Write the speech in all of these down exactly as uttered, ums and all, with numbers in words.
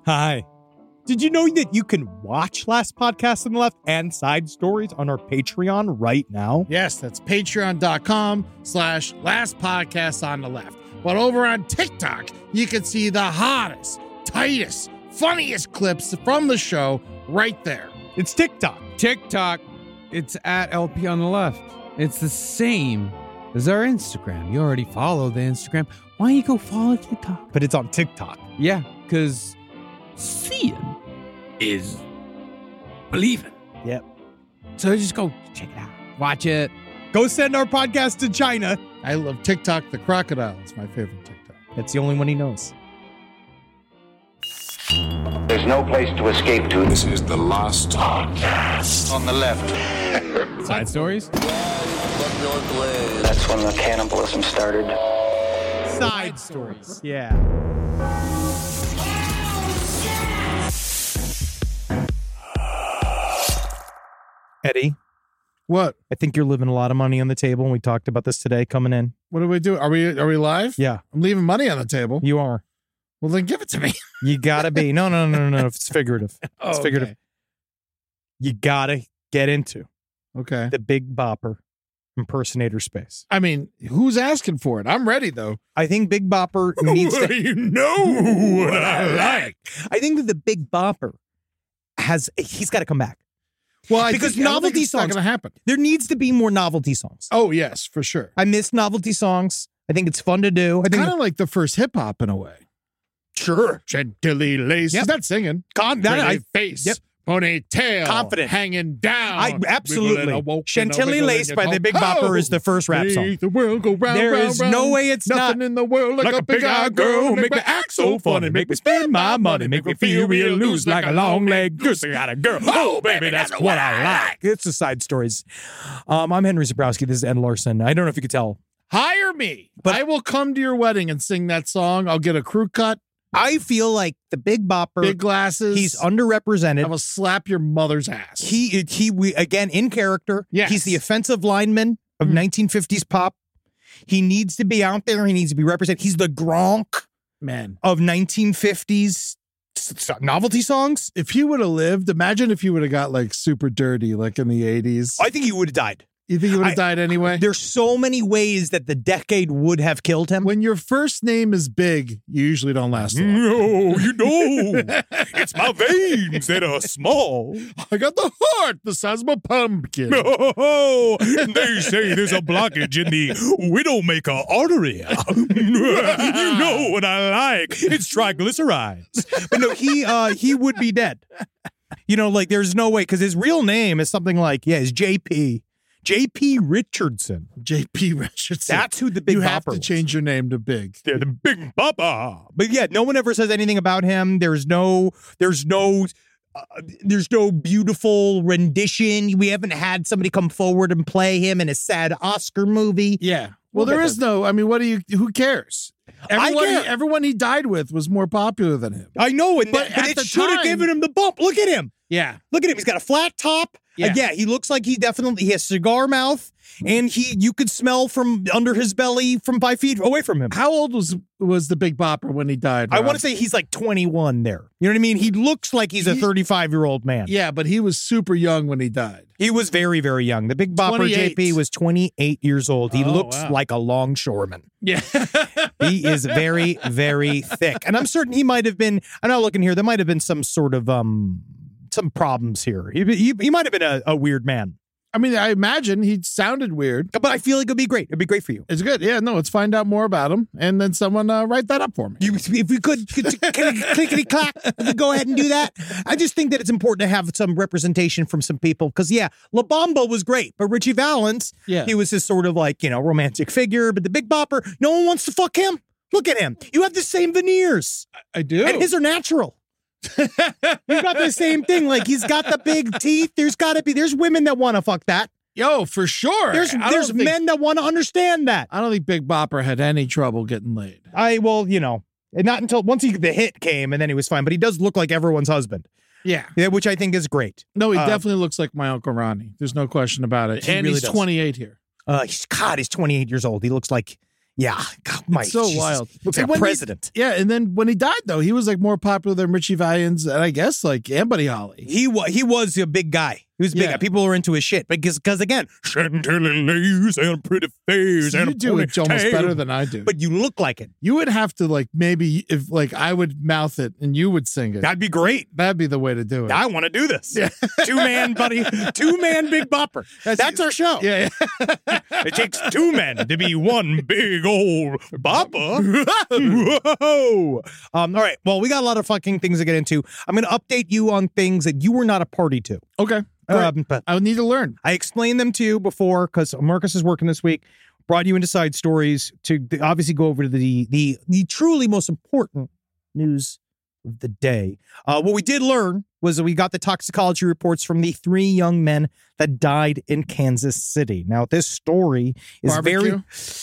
Hi. Did you know that you can watch Last Podcast on the Left and Side Stories on our Patreon right now? Yes, that's patreon.com slash last podcast on the left. But over on TikTok, you can see the hottest, tightest, funniest clips from the show right there. It's TikTok. TikTok, it's at L P on the left. It's the same as our Instagram. You already follow the Instagram. Why don't you go follow TikTok? But it's on TikTok. Yeah, because seeing is believing. Yep. So just go check it out. Watch it. Go send our podcast to China. I love TikTok the crocodile. It's my favorite TikTok. That's the only one he knows. There's no place to escape to. This is the last podcast On the left. Side stories? That's when the cannibalism started. Side Stories. Yeah. Eddie, What? I think you're leaving a lot of money on the table, and we talked about this today coming in. What do we do? Are we are we live? Yeah, I'm leaving money on the table. you are. Well, then give it to me. You gotta be. No, no, no, no, no. It's figurative. Oh, It's figurative. okay. You gotta get into Okay. the Big Bopper impersonator space. I mean, who's asking for it? I'm ready, though. I think Big Bopper needs to. You know what I like. I think that the Big Bopper has. He's got to come back. Well, I Because think, I don't novelty think it's not songs- going to happen. There needs to be more novelty songs. Oh, yes, for sure. I miss novelty songs. I think it's fun to do. I think Kind of like the first hip hop in a way. sure. Chantilly lace. Yep. He's not singing. Con- that, Pretty I, face. Yep. Ponytail. Confident. Hanging down. I Wiggling absolutely. a woke Chantilly and a Lace wiggling by the and Big a Bopper ho. is the first rap song. Make the world go round, There round, is round. no way it's Nothing not in the world like, a big-eyed girl. Make me act so funny. Make me spend my money. Make me feel real loose like a long leg goose. I got a girl. Oh, baby, that's what I like. It's the Side Stories. Um, I'm Henry Zabrowski. This is Ed Larson. I don't know if you could tell. Hire me. But- I will come to your wedding and sing that song. I'll get a crew cut, I feel like the Big Bopper, big glasses. he's underrepresented. I will slap your mother's ass. He, he, we, again, in character. Yes. He's the offensive lineman of Mhm. nineteen fifties pop. He needs to be out there. He needs to be represented. He's the Gronk Man. of nineteen fifties s- s- novelty songs. If he would have lived, imagine if he would have got like super dirty, like in the eighties. I think he would have died. You think he would I- have died anyway? There's so many ways that the decade would have killed him. When your first name is big, you usually don't last long. No, you know, it's my veins that are small. I got the heart the size of a pumpkin. Oh, they say there's a blockage in the Widowmaker artery. You know what I like. It's triglycerides. But no, he uh he would be dead. You know, like there's no way, because his real name is something like, yeah, it's J P. J P Richardson. J P Richardson. That's who the Big you Bopper have to was. change your name to Big. They're the Big Bopper. But yeah, no one ever says anything about him. There's no, there's no, uh, there's no beautiful rendition. We haven't had somebody come forward and play him in a sad Oscar movie. Yeah. Well, there is no, I mean, what do you, who cares? Everyone, care. He, everyone he died with was more popular than him. I know, and But that, but at it the should have time- given him the bump. Look at him. Yeah. Look at him. He's got a flat top. Yeah. Uh, yeah, he looks like he definitely he has cigar mouth, and he you could smell from under his belly from five feet away from him. How old was was the Big Bopper when he died? I Rob? want to say he's like twenty-one there. You know what I mean? He looks like he's a He- thirty-five-year-old man. Yeah, but he was super young when he died. He was very, very young. The Big Bopper twenty-eight. J P was twenty-eight years old. He Oh, looks wow. like a longshoreman. Yeah. He is very, very thick. And I'm certain he might have been, I'm not looking here, there might have been some sort of, um, some problems here. He, he, he might have been a, a weird man. I mean, I imagine he sounded weird. But I feel like it'd be great. It'd be great for you. It's good. Yeah, no, let's find out more about him. And then someone uh, write that up for me. You, if we could, could clickety clack, if we go ahead and do that. I just think that it's important to have some representation from some people because, yeah, La Bamba was great, but Richie Valens, Yeah. he was this sort of like, you know, romantic figure. But the Big Bopper, no one wants to fuck him. Look at him. You have the same veneers, I do. and his are natural. You got the same thing. Like he's got the big teeth. There's got to be. There's women that want to fuck that. Yo, for sure. There's I don't there's think- men that want to understand that. I don't think Big Bopper had any trouble getting laid. I well, you know, and not until once he the hit came, and then he was fine. But he does look like everyone's husband. Yeah. Yeah, which I think is great. No, he Uh, definitely looks like my Uncle Ronnie. There's no question about it. He And really he's does. twenty-eight here. Uh, he's God, he's twenty-eight years old. He looks like, Yeah, God, Mike, It's so Jesus. wild. Looks And like a when he- president. Yeah, and then when he died, though, he was like more popular than Richie Valens and I guess like and Buddy Holly. He was he was a big guy. He was a big Yeah. guy. People were into his shit because because again, Chantilly lace and pretty face So and you a do it almost ponytail. better than I do. But you look like it. You would have to like maybe if like I would mouth it and you would sing it. That'd be great. That'd be the way to do it. I want to do this. Yeah. Two man, buddy. Two man, Big Bopper. That's, our show. Yeah, yeah. It takes two men to be one big old bopper. Whoa. Um, all right. Well, we got a lot of fucking things to get into. I'm going to update you on things that you were not a party to. Okay. Great. Um, but I would need to learn. I explained them to you before because Marcus is working this week. Brought you into side stories to obviously go over to the the the truly most important news of the day. Uh, what we did learn was that we got the toxicology reports from the three young men that died in Kansas City. Now, this story is Barbecue? very.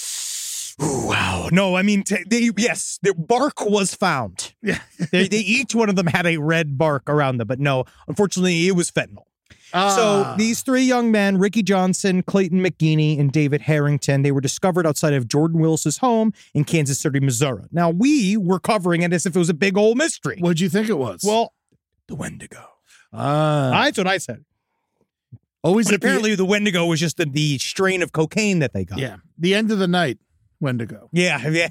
Ooh, wow. No, I mean, t- they, yes, the bark was found. Yeah. they, they each one of them had a red bark around them, but no, unfortunately, it was fentanyl. So Ah. these three young men, Ricky Johnson, Clayton McGeeney, and David Harrington, they were discovered outside of Jordan Willis's home in Kansas City, Missouri. Now, we were covering it as if it was a big old mystery. What'd you think it was? Well, the Wendigo. ah, That's what I said. always But at the- apparently the Wendigo was just the, the strain of cocaine that they got. yeah, the end of the night. Wendigo. Yeah, yeah.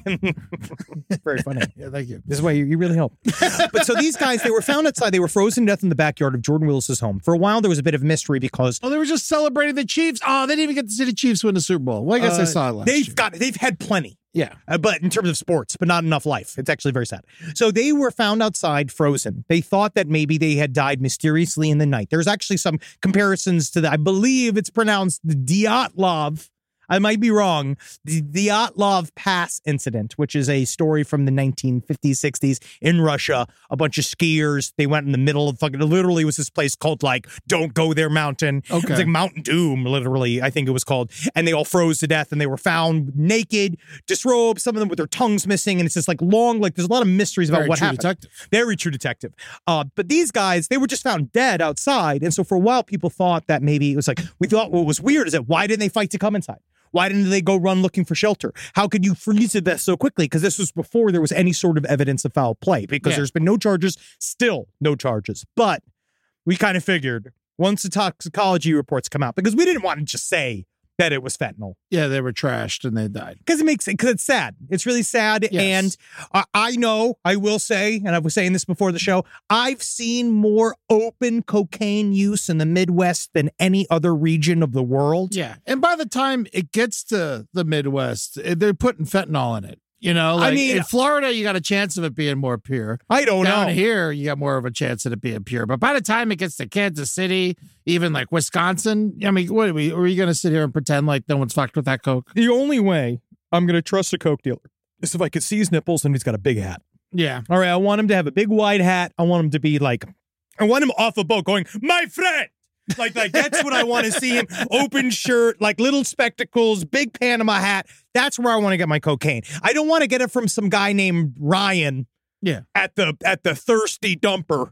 Very funny. Yeah, thank you. This is why you, you really help. But so these guys, they were found outside. They were frozen to death in the backyard of Jordan Willis's home. For a while, there was a bit of mystery because Oh, they were just celebrating the Chiefs. Oh, they didn't even get to see the Chiefs win the Super Bowl. Well, I guess I uh, saw it last they've year. got they've had plenty. Yeah. Uh, but in terms of sports, but not enough life. It's actually very sad. So they were found outside frozen. They thought that maybe they had died mysteriously in the night. There's actually some comparisons to that. I believe it's pronounced the Dyatlov. I might be wrong. The Dyatlov Pass incident, which is a story from the nineteen fifties, sixties in Russia. A bunch of skiers, they went in the middle of fucking, literally was this place called like, Don't Go There Mountain. It Okay. was like Mountain Doom, literally, I think it was called. And they all froze to death and they were found naked, disrobed, some of them with their tongues missing. And it's just like long, like there's a lot of mysteries about Very what True happened. Detective. Very True Detective. Uh, but these guys, they were just found dead outside. And so for a while, people thought that maybe it was like, we thought what was weird is that why didn't they fight to come inside? Why didn't they go run looking for shelter? How could you freeze to death so quickly? Because this was before there was any sort of evidence of foul play, because Yeah. there's been no charges, still no charges. But we kind of figured once the toxicology reports come out, because we didn't want to just say that it was fentanyl. Yeah, they were trashed and they died. Because it makes it, because it's sad. It's really sad. Yes. And I, I know, I will say, and I was saying this before the show, I've seen more open cocaine use in the Midwest than any other region of the world. Yeah. And by the time it gets to the Midwest, eh, they're putting fentanyl in it. You know, like I mean- in Florida, you got a chance of it being more pure. I don't Down know. here, you got more of a chance of it being pure. But by the time it gets to Kansas City, even like Wisconsin, I mean, what are we? Are we going to sit here and pretend like no one's fucked with that coke? The only way I'm going to trust a coke dealer is if I could see his nipples and he's got a big hat. Yeah. All right, I want him to have a big wide hat. I want him to be like, I want him off a boat going, my friend. Like, like that's what I want to see him. Open shirt, like little spectacles, big Panama hat. That's where I want to get my cocaine. I don't want to get it from some guy named Ryan Yeah. at the at the Thirsty Dumper.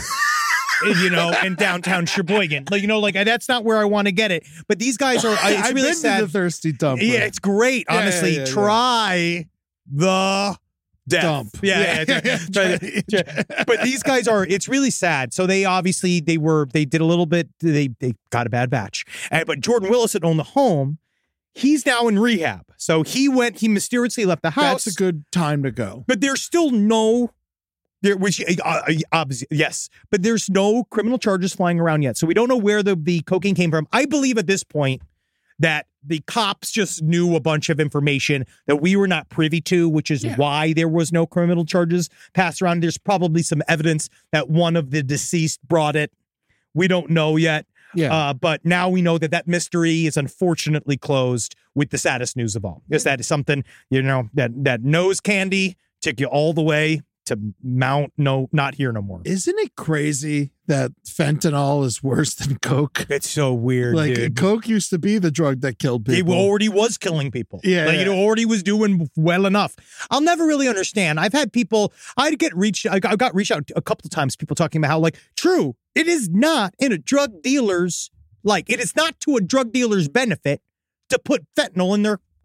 You know, in downtown Sheboygan. Like, you know, like that's not where I want to get it. But these guys are, it's I've really been sad. to the Thirsty Dump. Yeah, it's great. Yeah, Honestly, yeah, yeah, yeah. try the death. Dump. Yeah, yeah, Yeah, yeah, yeah. try- try- But these guys are. It's really sad. So they obviously they were they did a little bit. They they got a bad batch. And but Jordan Willis had owned the home. He's now in rehab. So he went. He mysteriously left the house. That's a good time to go. But there's still no. There, which uh, uh, obviously yes, but there's no criminal charges flying around yet, so we don't know where the the cocaine came from. I believe at this point that the cops just knew a bunch of information that we were not privy to, which is Yeah. why there was no criminal charges passed around. There's probably some evidence that one of the deceased brought it. We don't know yet. Yeah. Uh, but now we know that that mystery is unfortunately closed with the saddest news of all. Because that is something, you know, that, that nose candy took you all the way to Mount, no, not here no more. Isn't it crazy that fentanyl is worse than coke? It's so weird, Like dude. coke used to be the drug that killed It people. already was killing people. Yeah, Like yeah. it already was doing well enough. I'll never really understand. I've had people, I'd get reached, I got, I got reached out a couple of times, people talking about how, like, true, it is not in a drug dealer's, like, it is not to a drug dealer's benefit to put fentanyl in their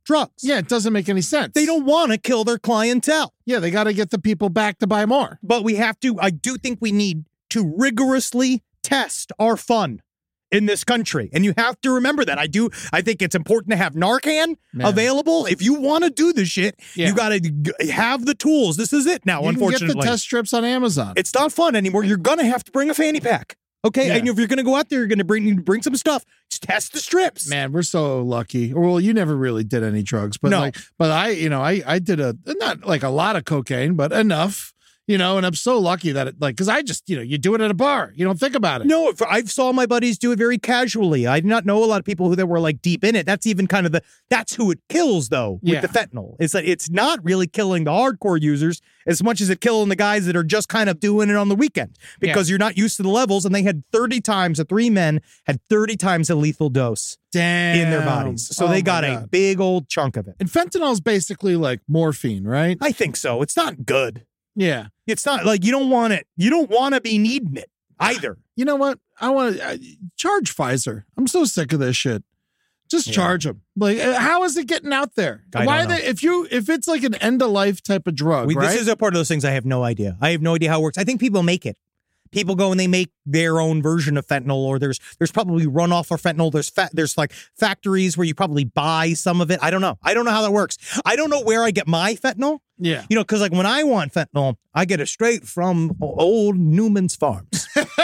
drugs. Yeah, it doesn't make any sense. They don't want to kill their clientele. Yeah, they got to get the people back to buy more. But we have to, I do think we need to rigorously test our fun in this country. And you have to remember that. I do, I think it's important to have Narcan Man. available. If you want to do this shit, Yeah. you got to g- have the tools. This is it now, You unfortunately. can get the test strips on Amazon. It's not fun anymore. You're going to have to bring a fanny pack. Okay? Yeah. And if you're going to go out there, you're going to bring you bring some stuff. Just test the strips. Man, we're so lucky. Well, you never really did any drugs, but No. like, but I, you know, I, I did a not like a lot of cocaine, but enough, you know, and I'm so lucky that it like because I just, you know, you do it at a bar, you don't think about it. No, if- I saw my buddies do it very casually. I did not know a lot of people who that were like deep in it. That's even kind of the that's who it kills though with Yeah. the fentanyl. It's that it's not really killing the hardcore users as much as it killing the guys that are just kind of doing it on the weekend because you're not used to the levels. And they had thirty times the three men had thirty times a lethal dose Damn. in their bodies, so Oh they my got a God. big old chunk of it. And fentanyl is basically like morphine, right? I think so. It's not good. Yeah. It's not like you don't want it. You don't want to be needing it either. You know what? I want to uh, charge Pfizer. I'm so sick of this shit. Just Yeah. charge them. Like, uh, how is it getting out there? I Why don't are they? If you, if it's like an end of life type of drug, We, right? This is a part of those things I have no idea. I have no idea how it works. I think people make it. People go and they make their own version of fentanyl, or there's there's probably runoff of fentanyl. There's fat. There's like factories where you probably buy some of it. I don't know. I don't know how that works. I don't know where I get my fentanyl. yeah. You know, because like when I want fentanyl, I get it straight from o- old Newman's Farms.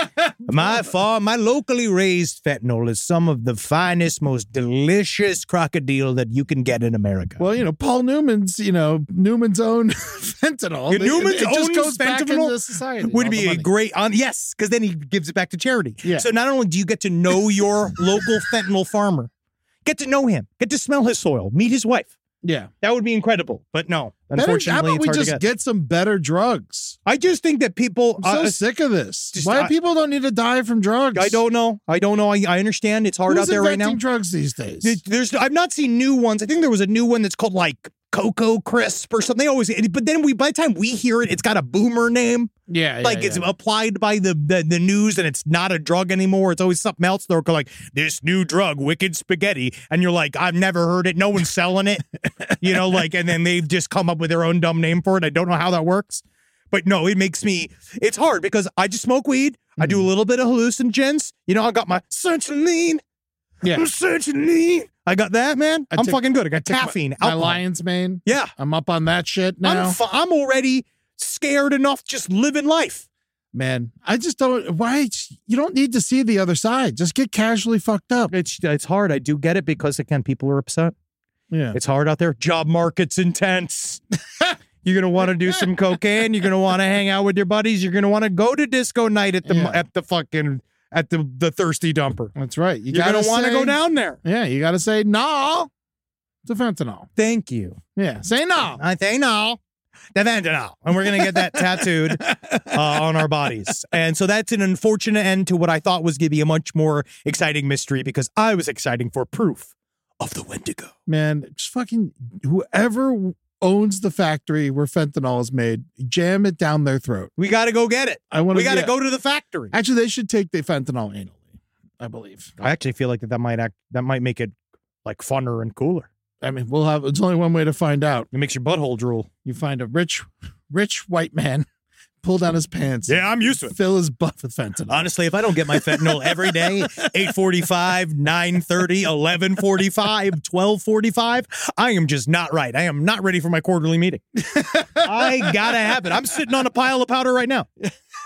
my farm, my locally raised fentanyl is some of the finest, most delicious crocodile that you can get in America. Well, you know, Paul Newman's, you know, Newman's own fentanyl. Yeah, Newman's it, it just own goes back fentanyl into society. would all the be a money. great on yes, because then he gives it back to charity. Yeah. So not only do you get to know your local fentanyl farmer, get to know him, get to smell his soil, meet his wife. Yeah. That would be incredible. But no, Better, how unfortunately, about it's we hard just to get. get. some better drugs? I just think that people. I'm so uh, sick of this. just- Why I- people don't need to die from drugs? I don't know. I don't know. I, I understand it's hard Who's out there right inventing now. drugs these days? There- There's. I've not seen new ones. I think there was a new one that's called like Cocoa Crisp or something. They always. But then we by the time we hear it, it's got a boomer name. yeah, yeah, Like yeah. it's applied by the, the the news and it's not a drug anymore. It's always something else. They're like, this new drug, Wicked Spaghetti. And you're like, I've never heard it. No one's selling it. You know, like, and then they've just come up with their own dumb name for it. I don't know how that works. But no, it makes me, it's hard because I just smoke weed. I do a little bit of hallucinogens. You know, I got my sertraline. Yeah. Sertraline. I got that, man. I I'm took- fucking good. I got Took my- caffeine. My, alcohol. lion's mane. Yeah. I'm up on that shit now. I'm, fu- I'm already scared enough just living life. Man, I just don't. Why? You don't need to see the other side. Just get casually fucked up. It's it's hard. I do get it because again, people are upset. Yeah. It's hard out there. Job market's intense. You're gonna want to do some cocaine. You're gonna want to hang out with your buddies. You're gonna want to go to disco night at the Yeah. at the fucking at the the thirsty dumper. That's right. You You're gotta gonna want to say- go down there. Yeah, you got to say no to fentanyl. Thank you. Yeah, say no. I say no. The fentanyl. And we're gonna get that tattooed uh, on our bodies. And so that's an unfortunate end to what I thought was gonna be a much more exciting mystery because I was exciting for proof of the Wendigo. Man, just fucking whoever owns the factory where fentanyl is made, jam it down their throat. We got to go get it. I want We got to yeah. go to the factory. Actually, they should take the fentanyl anally, I believe. I actually feel like that, that might act that might make it like funner and cooler. I mean, we'll have. It's only one way to find out. It makes your butthole drool. You find a rich, rich white man, pull down his pants. Yeah, I'm used to it. Fill his butt with fentanyl. Honestly, if I don't get my fentanyl every day, eight forty-five, nine thirty, eleven forty-five, twelve forty-five, I am just not right. I am not ready for my quarterly meeting. I gotta have it. I'm sitting on a pile of powder right now.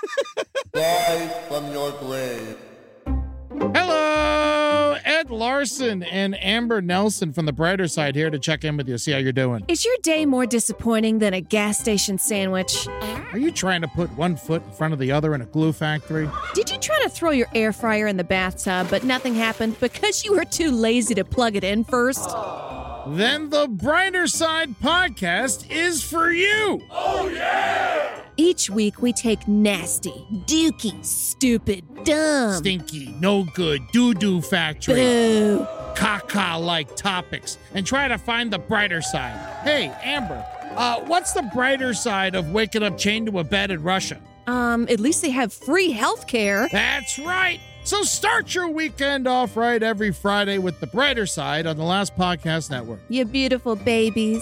Rise from your grave. Hello, Ed Larson and Amber Nelson from the Brighter Side here to check in with you, see how you're doing. Is your day more disappointing than a gas station sandwich? Are you trying to put one foot in front of the other in a glue factory? Did you try to throw your air fryer in the bathtub, but nothing happened because you were too lazy to plug it in first? Then the Brighter Side podcast is for you. Each week, we take nasty, dookie, stupid, dumb, Stinky, no good, doo-doo factory, boo, caca-like topics, and try to find the brighter side. Hey, Amber, uh, what's the brighter side of waking up chained to a bed in Russia? Um, at least they have free health care. That's right. So start your weekend off right every Friday with The Brighter Side on the Last Podcast Network. You beautiful babies.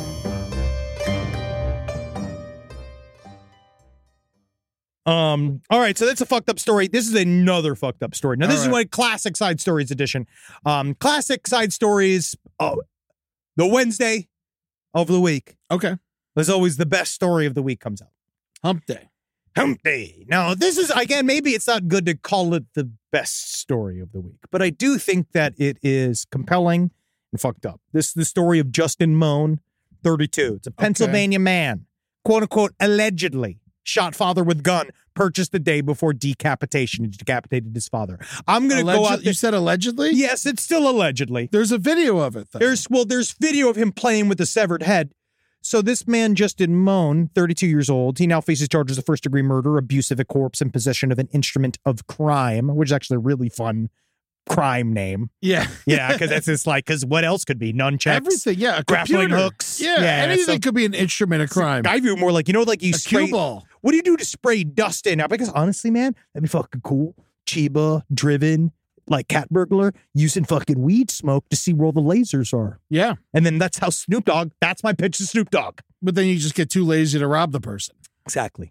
Um. All right, so that's a fucked up story. This is another fucked up story. Now, this All is right. what Classic Side Stories edition. Um, Classic Side Stories. Oh, the Wednesday of the week. Okay. There's always the best story of the week comes out. Hump Day. Hump Day. Now, this is, again, maybe it's not good to call it the best story of the week, but I do think that it is compelling and fucked up. This is the story of Justin Moan, thirty-two. It's a Pennsylvania man, quote unquote, allegedly shot father with gun, purchased the day before decapitation. He decapitated his father. I'm going to go out there. You said allegedly? Yes, it's still allegedly. There's a video of it, though. There's, well, there's video of him playing with the severed head. So this man, Justin Moan, thirty-two years old, he now faces charges of first-degree murder, abuse of a corpse, and possession of an instrument of crime, which is actually a really fun crime name. Yeah. Yeah, because that's just like, because what else could be? Nunchucks? Everything, yeah. A grappling computer. hooks. Yeah, Yeah, anything so- could be an instrument of crime. I view it more like, you know, like you A spray. cue ball. What do you do to spray dust in? Now, because honestly, man, that'd be fucking cool. Chiba, driven, like cat burglar, using fucking weed smoke to see where all the lasers are. Yeah. And then that's how Snoop Dogg, that's my pitch to Snoop Dogg. But then you just get too lazy to rob the person. Exactly.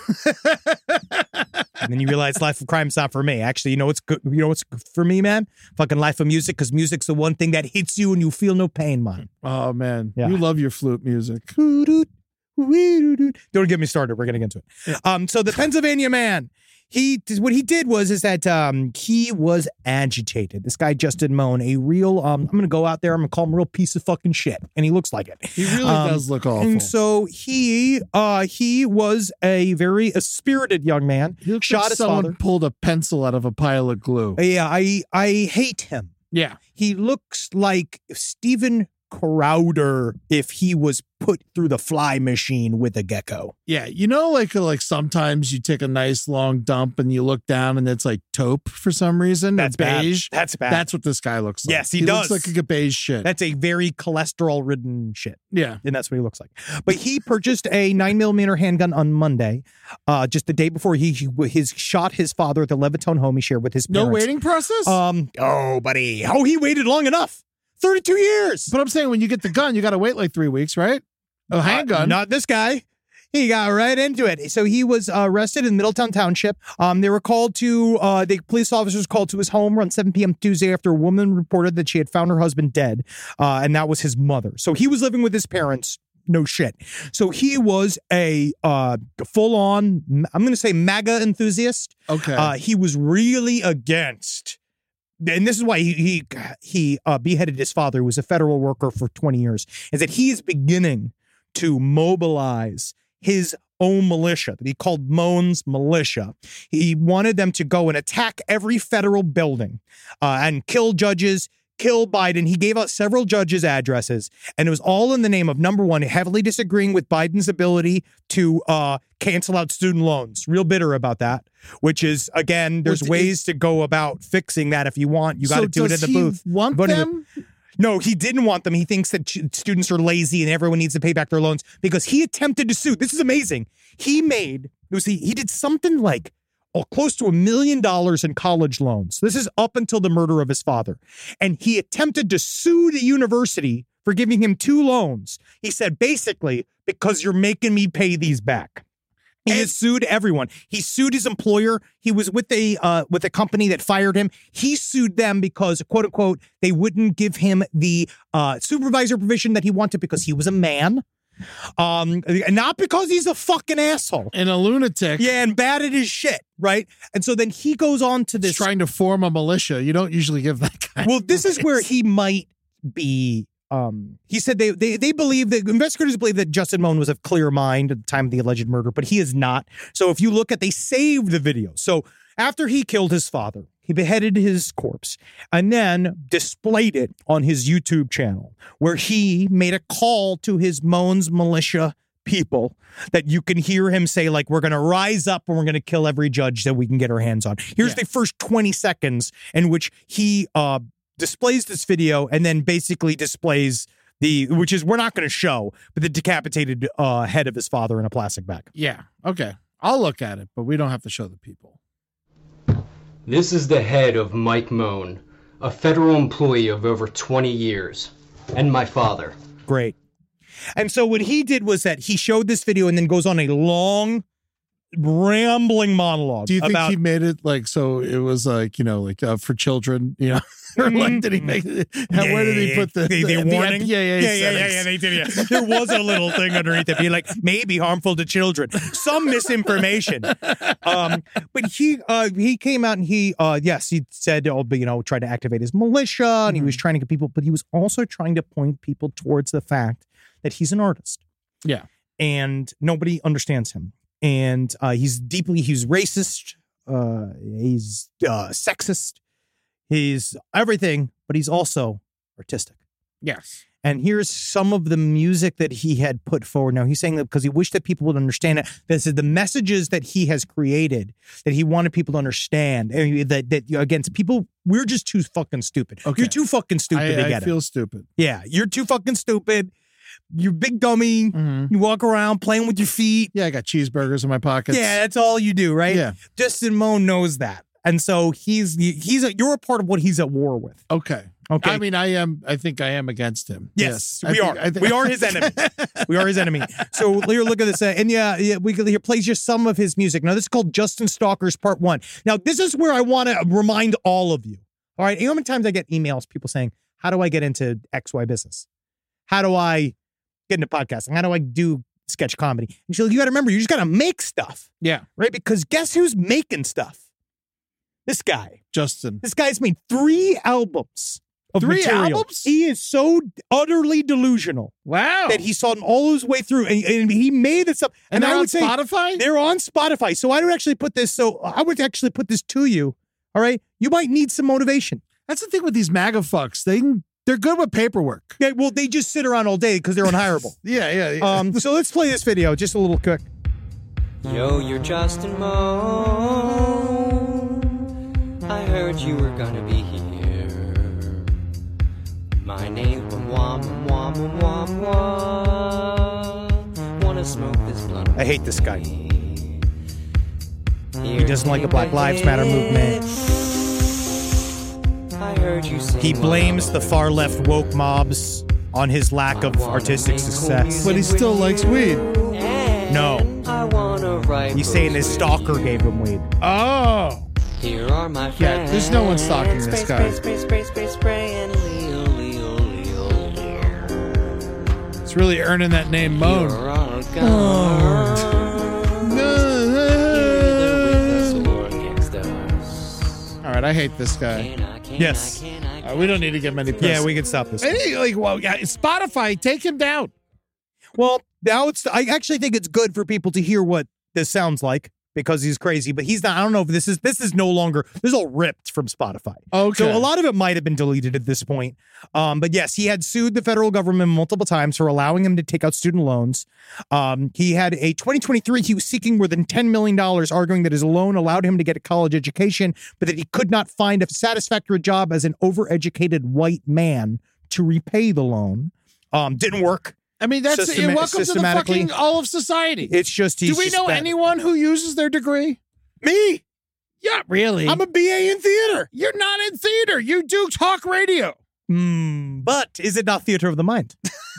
And then you realize life of crime's not for me. Actually, you know what's good? You know what's good for me, man? Fucking life of music, because music's the one thing that hits you and you feel no pain, man. Oh, man. Yeah. You love your flute music. Don't get me started. We're getting into it. Um, so the Pennsylvania man, he what he did was is that um he was agitated. This guy Justin Moan, a real um, I'm gonna go out there. I'm gonna call him a real piece of fucking shit, and he looks like it. He really Um, does look awful. And so he uh he was a very a spirited young man. He looks shot like his someone father. pulled a pencil out of a pile of glue. Yeah, I I hate him. Yeah. He looks like Steven Crowder if he was put through the fly machine with a gecko. Yeah. You know, like like sometimes you take a nice long dump and you look down and it's like taupe for some reason. That's or bad. beige. That's bad. That's what this guy looks like. Yes, he looks does. like a beige shit. That's a very cholesterol-ridden shit. yeah. And that's what he looks like. But he purchased a nine millimeter handgun on Monday, uh, just the day before he, he his shot his father at the Levittown home he shared with his No parents. waiting process? Um. Oh, buddy. Oh, he waited long enough. thirty-two years. but I'm saying when you get the gun, you got to wait like three weeks, right? A handgun. Uh, not this guy. He got right into it. So he was uh, arrested in Middletown Township. Um, they were called to, uh, the police officers called to his home around seven p.m. Tuesday after a woman reported that she had found her husband dead, uh, and that was his mother. So he was living with his parents. No shit. So he was a uh, full-on, I'm going to say MAGA enthusiast. Okay. Uh, he was really against, and this is why he he he uh, beheaded his father, who was a federal worker for twenty years, is that he is beginning to mobilize his own militia that he called Moan's Militia. He wanted them to go and attack every federal building uh, and kill judges, kill Biden. He gave out several judges' addresses, and it was all in the name of, number one, heavily disagreeing with Biden's ability to uh, cancel out student loans. Real bitter about that, which is, again, there's Well, ways to go about fixing that if you want. You got to So do it in does the he booth. Want But anyway- them? No, he didn't want them. He thinks that ch- students are lazy and everyone needs to pay back their loans because he attempted to sue. This is amazing. He made, it was he, he did something like oh, close to a million dollars in college loans. This is up until the murder of his father. And he attempted to sue the university for giving him two loans. He said, basically, because you're making me pay these back. He has sued everyone. He sued his employer. He was with a uh, with a company that fired him. He sued them because, quote unquote, they wouldn't give him the uh, supervisor provision that he wanted because he was a man. Um, not because he's a fucking asshole. And a lunatic. Yeah, and bad at his shit, right? And so then he goes on to He's this. trying to form a militia. You don't usually give that guy. Well, this is where he might be. Um, he said they, they they believe that investigators believe that Justin Moan was of clear mind at the time of the alleged murder, but he is not. So if you look at, they saved the video. So after he killed his father, he beheaded his corpse and then displayed it on his YouTube channel, where he made a call to his Moan's Militia people that you can hear him say, like, we're going to rise up and we're going to kill every judge that we can get our hands on. Here's Yeah. the first twenty seconds in which he uh displays this video and then basically displays the, which is, we're not going to show, but the decapitated uh, head of his father in a plastic bag. Yeah. Okay. I'll look at it, but we don't have to show the people. This is the head of Mike Moan, a federal employee of over twenty years, and my father. Great. And so what he did was that he showed this video and then goes on a long, rambling monologue. Do you think about, he made it like so it was like, you know, like uh, for children, you know? Or like, did he make it? How, Yeah, where did yeah, he put the, the, the, the, warning? The yeah, yeah, yeah, yeah, yeah, yeah, they did. Yeah. There was a little thing underneath it, being like maybe harmful to children, some misinformation. Um, but he uh, he came out and he uh, yes, he said, oh, but, you know, tried to activate his militia, and mm-hmm. he was trying to get people, but he was also trying to point people towards the fact that he's an artist. Yeah, and nobody understands him, and uh, he's deeply he's racist, uh, he's uh, sexist. He's everything, but he's also artistic. Yes. And here's some of the music that he had put forward. Now, he's saying that because he wished that people would understand it. This is the messages that he has created that he wanted people to understand. That, that against people, we're just too fucking stupid. Okay. You're too fucking stupid I, to get I feel it. stupid. Yeah, you're too fucking stupid. You're big dummy. Mm-hmm. You walk around playing with your feet. Yeah, I got cheeseburgers in my pockets. Yeah, that's all you do, right? Yeah. Justin Moan knows that. And so he's he's a, you're a part of what he's at war with. Okay. Okay. I mean, I am. I think I am against him. Yes, yes we I are. think, I think, we are his enemy. We are his enemy. So here, look at this. Uh, and yeah, yeah, we here plays just some of his music. Now this is called Justin Stalker's Part One. Now this is where I want to remind all of you. All right, you know how many times I get emails, people saying, "How do I get into X Y business? How do I get into podcasting? How do I do sketch comedy?" And she's like, "You got to remember, you just got to make stuff." Yeah. Right. Because guess who's making stuff? This guy, Justin. This guy's made three albums of Three material. albums? He is so utterly delusional. Wow. That he saw them all his way through, and, and he made this up. And, and they're I on would say Spotify? They're on Spotify. So I would actually put this, so I would actually put this to you. All right. You might need some motivation. That's the thing with these MAGA fucks. They they're good with paperwork. Yeah, well, they just sit around all day because they're unhireable. yeah, yeah, yeah. Um, so let's play this video, just a little quick. Yo, you're Justin Moan. I heard you were gonna be here. My name's Mwah, Mwah, Mwah, Mwah. Wanna smoke this blunt? I hate this guy. He doesn't like the Black Lives Matter movement. I heard you sing He blames the far left woke mobs on his lack of artistic success. But he still likes weed. No. I wanna write He's saying his stalker gave him weed. Oh. Here are my friends. Yeah, there's no one stalking this guy. Spray, spray, spray, spray, and Leo, Leo, Leo, Leo. It's really earning that name, Moan. You're all gone. All right, I hate this guy. Yes. Uh, we don't need to get many. Press. Yeah, we can stop this. Any, like, well, yeah, Spotify, take him down. Well, now it's. I actually think it's good for people to hear what this sounds like because he's crazy, but he's not. I don't know if this is. This is no longer. This is all ripped from Spotify. Okay. So a lot of it might have been deleted at this point. Um, but yes, he had sued the federal government multiple times for allowing him to take out student loans. Um, he had a twenty twenty-three. He was seeking more than ten million dollars, arguing that his loan allowed him to get a college education, but that he could not find a satisfactory job as an overeducated white man to repay the loan. Um, didn't work. I mean, that's Systema- welcome to the fucking all of society. It's just he's Do we just know bad. anyone who uses their degree? Me? Yeah, really. I'm a B A in theater. You're not in theater. You do talk radio. Mm, but is it not theater of the mind?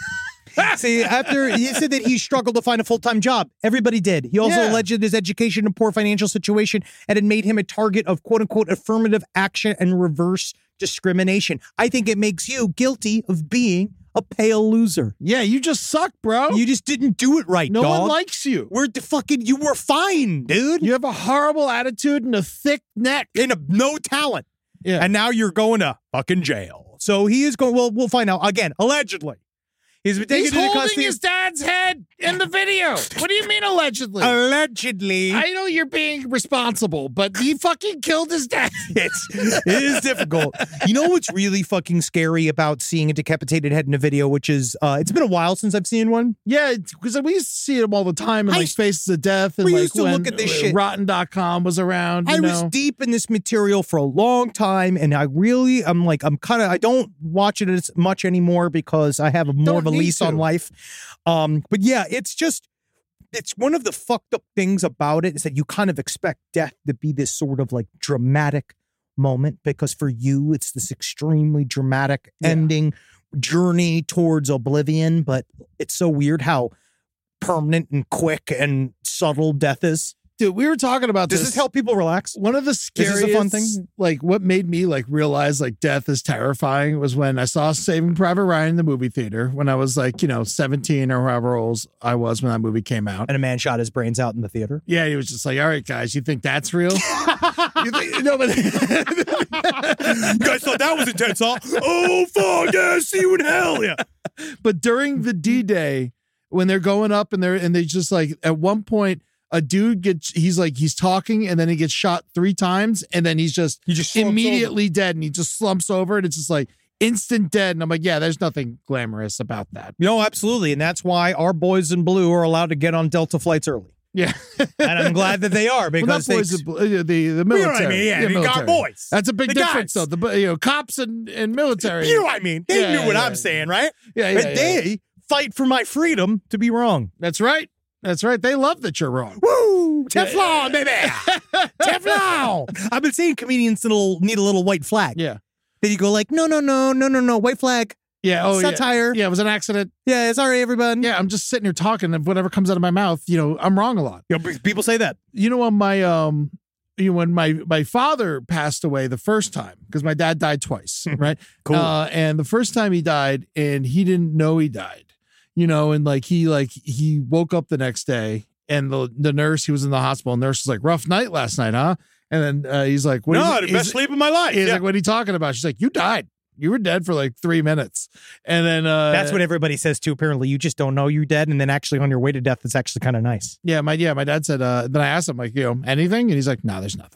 See, after he said that he struggled to find a full-time job, everybody did. He also Yeah. alleged his education and poor financial situation and had made him a target of quote-unquote affirmative action and reverse discrimination. I think it makes you guilty of being a pale loser. Yeah, you just suck, bro. You just didn't do it right, no dog. one likes you. We're the fucking, you were fine, dude. You have a horrible attitude and a thick neck. And a, no talent. Yeah. And now you're going to fucking jail. So he is going, well, we'll find out. Again, allegedly. He's been taken He's to the holding custody. his dad's head in the video. What do you mean allegedly? Allegedly. I know you're being responsible, but he fucking killed his dad. It's, it is difficult. You know what's really fucking scary about seeing a decapitated head in a video, which is, uh, it's been a while since I've seen one. Yeah, because we used to see them all the time in I like used- Faces of Death and we like used to when look at this shit. Rotten dot com was around. You I know? was deep in this material for a long time, and I really, I'm like, I'm kind of, I don't watch it as much anymore because I have a more Don't of a need lease on to. life. Um, but yeah, it's just, it's one of the fucked up things about it is that you kind of expect death to be this sort of like dramatic, moment because for you, it's this extremely dramatic Yeah. ending journey towards oblivion. But it's so weird how permanent and quick and subtle death is. Dude, we were talking about Does this. this help people relax? One of the This scariest, is a fun thing. like what made me like realize like death is terrifying was when I saw Saving Private Ryan in the movie theater when I was like, you know, seventeen or however old I was when that movie came out. And a man shot his brains out in the theater. Yeah, he was just like, all right, guys, you think that's real? you think, no, but You guys thought that was intense, huh? Oh, fuck, yeah, see you in hell. Yeah. but during the D-Day, when they're going up and they're and they just like at one point a dude gets he's like he's talking and then he gets shot three times and then he's just He just slumps immediately dead and he just slumps over and it's just like instant dead and I'm like, yeah, there's nothing glamorous about that. No, absolutely. And that's why our boys in blue are allowed to get on Delta flights early. Yeah. And I'm glad that they are because well, not they, boys, the, the, the you know military. what I mean? Yeah, the we got military. boys. That's a big The difference, guys. though. The you know, cops and, and military. You know what I mean? They Yeah, knew what yeah, I'm yeah. saying, right? Yeah, yeah, And yeah. they fight for my freedom to be wrong. That's right. That's right. They love that you're wrong. Woo! Yeah. Teflon, baby! Teflon! I've been seeing comedians need a little, need a little white flag. Yeah. Then you go like, no, no, no, no, no, no, white flag. Yeah. Oh, Satire. Yeah. Yeah. It was an accident. Yeah, sorry, everyone. Yeah. I'm just sitting here talking and whatever comes out of my mouth, you know, I'm wrong a lot. You know, people say that. You know, when my, um, you know, when my, my father passed away the first time, because my dad died twice, right? Cool. Uh, and the first time he died and he didn't know he died, you know, and like he, like he woke up the next day and the, the nurse, he was in the hospital, and nurse was like, rough night last night, huh? And then uh, he's like, what No, are you, the he's- best sleep of my life. He's Yeah. like, what are you talking about? She's like, you died. You were dead for like three minutes. And then, uh, That's what everybody says too. Apparently, you just don't know you're dead, and then actually on your way to death, it's actually kind of nice. yeah, my, yeah, my dad said, uh, then I asked him like, you know, anything? And he's like, no, there's nothing.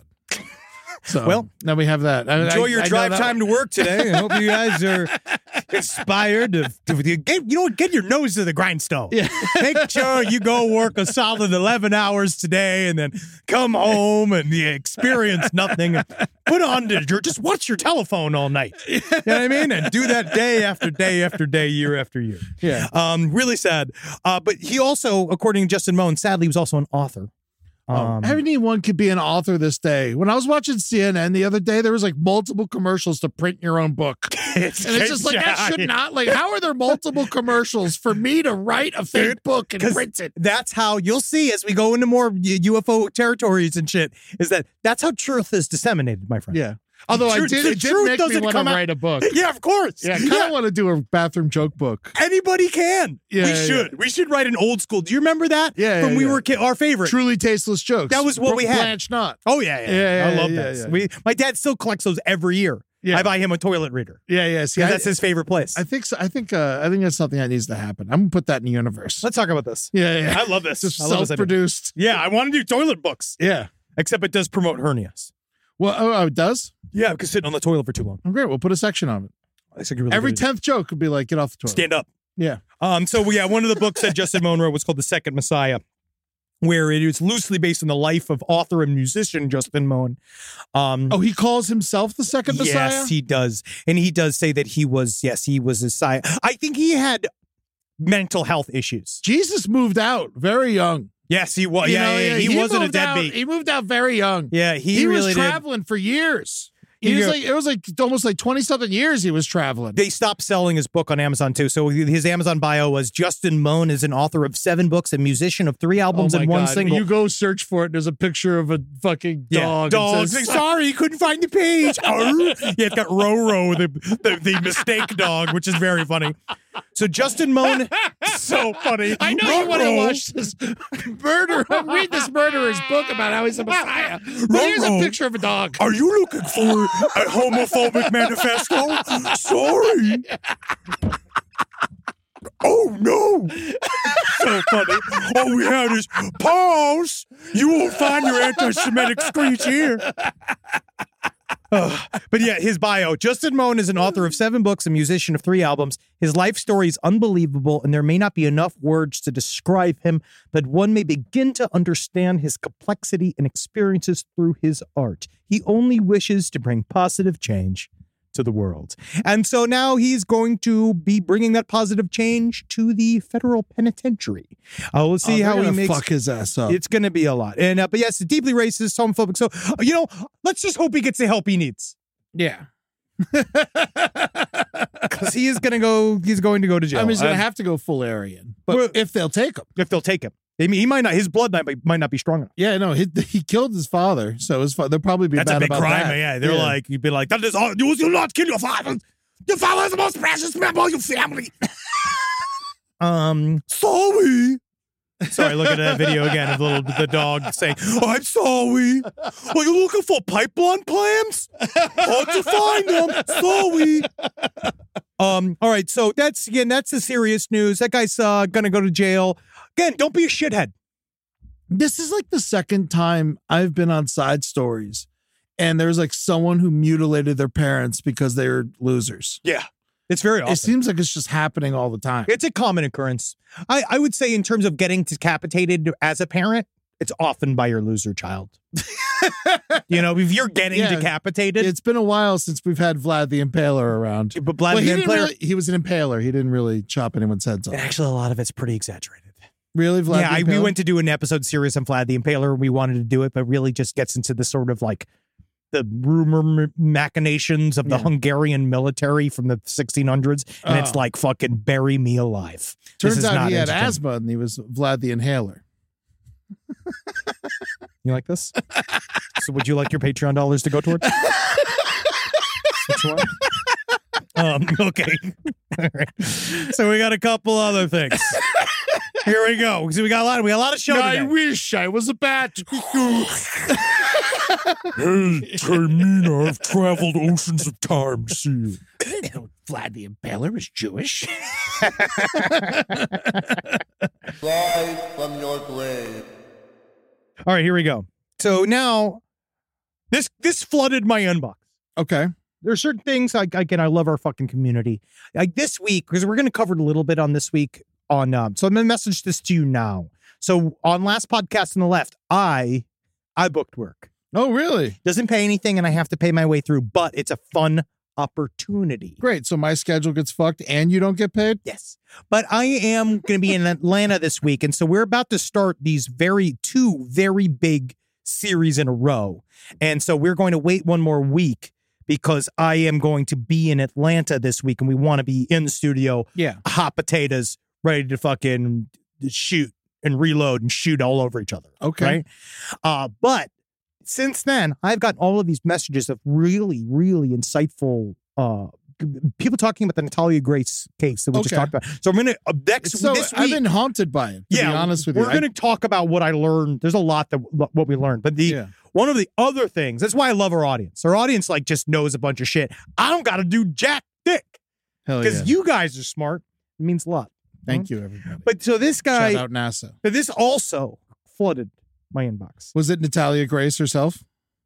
So Well, now we have that. I- Enjoy I- your I know drive that- time to work today. I hope you guys are inspired to, to get, you know what, get your nose to the grindstone. Yeah. Make sure you go work a solid eleven hours today and then come home and you experience nothing. And put on to your, just watch your telephone all night. You know what I mean? And do that day after day after day, year after year. Yeah. Um, really sad. Uh, but he also, according to Justin Moen, sadly was also an author. Um, Anyone could be an author this day. When I was watching C N N the other day, there was like multiple commercials to print your own book. It's, And it's just like, that should not, like, how are there multiple commercials for me to write a fake book and 'Cause print it? That's how you'll see as we go into more U- UFO territories and shit, is that that's how truth is disseminated, my friend. Yeah. Although I Truth- did, the it did truth make me doesn't want to come out- write a book. Yeah, of course. Yeah, I kind of want to do a bathroom joke book. Anybody can. Yeah, we yeah, should. yeah. We should write an old school. Do you remember that? Yeah, From yeah, we yeah. were ki- our favorite. Truly tasteless jokes. That was what we had. Blanche Not. Oh yeah, yeah. Yeah, I yeah, love yeah, this. yeah. We, my dad still collects those every year. Yeah. I buy him a toilet reader Yeah, yeah. See, because I, that's his favorite place. I think so. I think uh, I think that's something that needs to happen. I'm gonna put that in the universe. Let's talk about this. Yeah, yeah. I love this. Just I love this idea. self-produced. Yeah, I want to do toilet books, Yeah. except it does promote hernias. Well, oh, oh, it does. Yeah, because sitting on the toilet for too long. Oh, great. We'll put a section on it. That's a really Every good idea. tenth joke could be like, get off the toilet. Stand up. Yeah. Um, so yeah, one of the books that Justin Moen wrote was called The Second Messiah, where it is loosely based on the life of author and musician Justin Moen. Um, Oh, he calls himself the second Messiah? yes, he does, and he does say that he was. Yes, he was a Messiah. I think he had mental health issues. Jesus moved out very young. Yes, he was. You Yeah, know, yeah, yeah. he, wasn't a moved out- deadbeat. He moved out very young. Yeah, he, He, really was did. traveling for years. He You was go- like, it was like almost like twenty something years he was traveling. They stopped selling his book on Amazon too. So his Amazon bio was Justin Moen is an author of seven books and musician of three albums oh my and one God. single. You go search for it. There's a picture of a fucking Yeah, dog. It dog. says- Sorry, couldn't find the page. Arr. Yeah, it's got Roro, the, the the mistake dog, which is very funny. So Justin Moen, so funny. I know you want to Ruh-roh. watch this murder. Read this murderer's book about how he's a messiah. But here's a Ruh-roh. picture of a dog. Are you looking for a homophobic manifesto? Sorry. Oh no! So funny. All we have is pause. You won't find your anti-Semitic screech here. Uh, but yeah, his bio. Justin Moen is an author of seven books, a musician of three albums. His life story is unbelievable, and there may not be enough words to describe him, but one may begin to understand his complexity and experiences through his art. He only wishes to bring positive change to the world. And so now he's going to be bringing that positive change to the federal penitentiary. Uh, we'll see oh, how he gonna makes fuck his ass up. It's going to be a lot. And uh, but yes, deeply racist, homophobic. So, uh, you know, let's just hope he gets the help he needs. Yeah. Because he is going to go, he's going to go to jail. I mean, he's going to Uh, have to go full Aryan. But well, if they'll take him. If they'll take him. I mean, he might not, his blood might, might not be strong enough. Yeah, no, he, he killed his father. So his fa- they'll probably be That's bad a big about crime, that. yeah. They're Yeah. like, you'd be like, that is all, you will not kill your father. Your father is the most precious member of your family. um, sorry. Sorry, look at that video again of the, little, the dog saying, I'm sorry. Are you looking for pipeline plans? Hard to find them. Sorry. Um, all right, so that's, again, that's the serious news. That guy's uh, going to go to jail. Again, don't be a shithead. This is like the second time I've been on Side Stories and there's like someone who mutilated their parents because they're losers. Yeah. It's very often. It seems like it's just happening all the time. It's a common occurrence. I, I would say in terms of getting decapitated as a parent, it's often by your loser child. You know, if you're getting Yeah. decapitated. It's been a while since we've had Vlad the Impaler around. But Vlad Well, he, the didn't Impaler- really, he was an impaler. He didn't really chop anyone's heads off. And actually, a lot of it's pretty exaggerated. Really, Vlad yeah, the I, we Impaler? went to do an episode series on Vlad the Impaler. We wanted to do it, but really just gets into the sort of like the rumor m- machinations of the Yeah. Hungarian military from the sixteen hundreds. And it's Oh. like, fucking bury me alive. This Turns is out not he had entertaining. asthma and he was Vlad the Inhaler. You like this? So would you like your Patreon dollars to go towards? Which one? Um, okay. All right. So we got a couple other things. Here we go. So we got a lot. We got a lot of show I today. wish I was a bat. Hey, Termina, I've traveled oceans of time to see you. Vlad the Impaler is Jewish. Rise from your grave. All right, here we go. So now, this this flooded my inbox. Okay. There are certain things, like, again, I love our fucking community. Like this week, because we're going to cover it a little bit on this week on, um, so I'm going to message this to you now. So on last podcast on the left, I, I booked work. Oh, really? Doesn't pay anything and I have to pay my way through, but it's a fun opportunity. Great. So my schedule gets fucked and you don't get paid? Yes. But I am going to be in Atlanta this week. And so we're about to start these very, two very big series in a row. And so we're going to wait one more week because I am going to be in Atlanta this week and we want to be in the studio, Yeah. hot potatoes, ready to fucking shoot and reload and shoot all over each other. Okay. Right? Uh, but since then, I've gotten all of these messages of really, really insightful uh, people talking about the Natalia Grace case that we just Okay. talked about. So I'm going to, uh, next So this I've week, been haunted by it, to yeah, be honest with we're you. I- going to talk about what I learned. There's a lot that what we learned, but the Yeah. one of the other things, that's why I love our audience. Our audience like just knows a bunch of shit. I don't got to do jack dick Hell because yeah. you guys are smart. It means a lot. Thank you, everybody. But so this guy, Shout out NASA. but this also flooded my inbox. Was it Natalia Grace herself?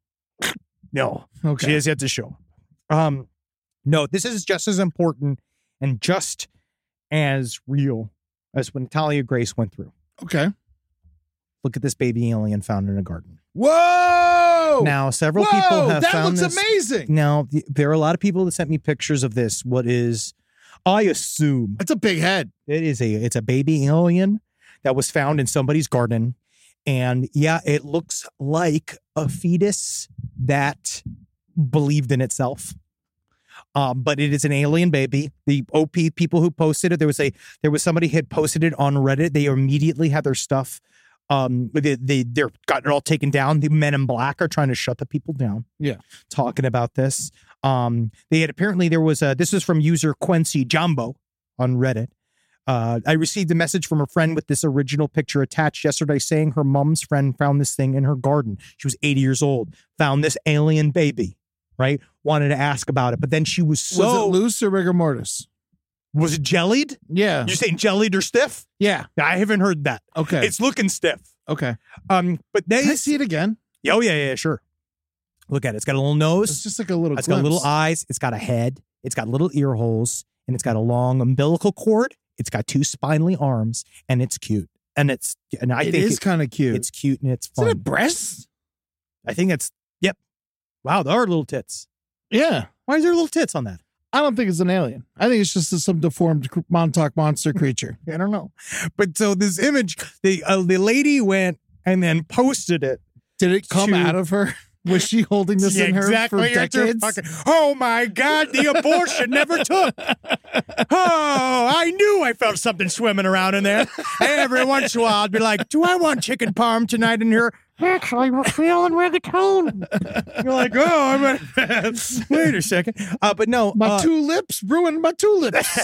No, Okay. she has yet to show. Um, no, this is just as important and just as real as what Natalia Grace went through. Okay. Look at this baby alien found in a garden. Whoa! Now, several Whoa! people have that found looks this. amazing. Now, th- there are a lot of people that sent me pictures of this. What is, I assume, That's a big head. it is a it's a baby alien that was found in somebody's garden, and yeah, it looks like a fetus that believed in itself. Um, but it is an alien baby. The O P people who posted it, there was a there was somebody had posted it on Reddit. They immediately had their stuff. Um, they they they're got it all taken down. The Men in Black are trying to shut the people down. Yeah. Talking about this. Um, they had apparently there was a this was from user Quincy Jumbo on Reddit. Uh, I received a message from a friend with this original picture attached yesterday saying her mom's friend found this thing in her garden. She was eighty years old, found this alien baby, right? Wanted to ask about it, but then she was so Was it loose or rigor mortis? was it jellied? Yeah. You're saying jellied or stiff? Yeah. I haven't heard that. Okay. It's looking stiff. okay. Um, but they Can I see it again? Oh yeah, yeah, sure. Look at it. It's got a little nose. It's just like a little It's got glimpse. little eyes. It's got a head. It's got little ear holes, and it's got a long umbilical cord. It's got two spindly arms, and it's cute. And it's and I It think is it- kind of cute. it's cute and it's Is it fun. a breast? I think it's yep. Wow, there are little tits. Yeah. Why is there little tits on that? I don't think it's an alien. I think it's just some deformed Montauk monster creature. I don't know. But so this image, the uh, the lady went and then posted it. Did it come to, out of her? Was she holding this yeah, in her exactly. for decades? Fucking, oh my God, the abortion never took. Oh, I knew I felt something swimming around in there. Every once in a while, I'd be like, do I want chicken parm tonight in here? Actually, we're feeling rigatone. You're like, oh, I'm gonna... wait a second. Uh, but no. My uh, two lips ruined my tulips.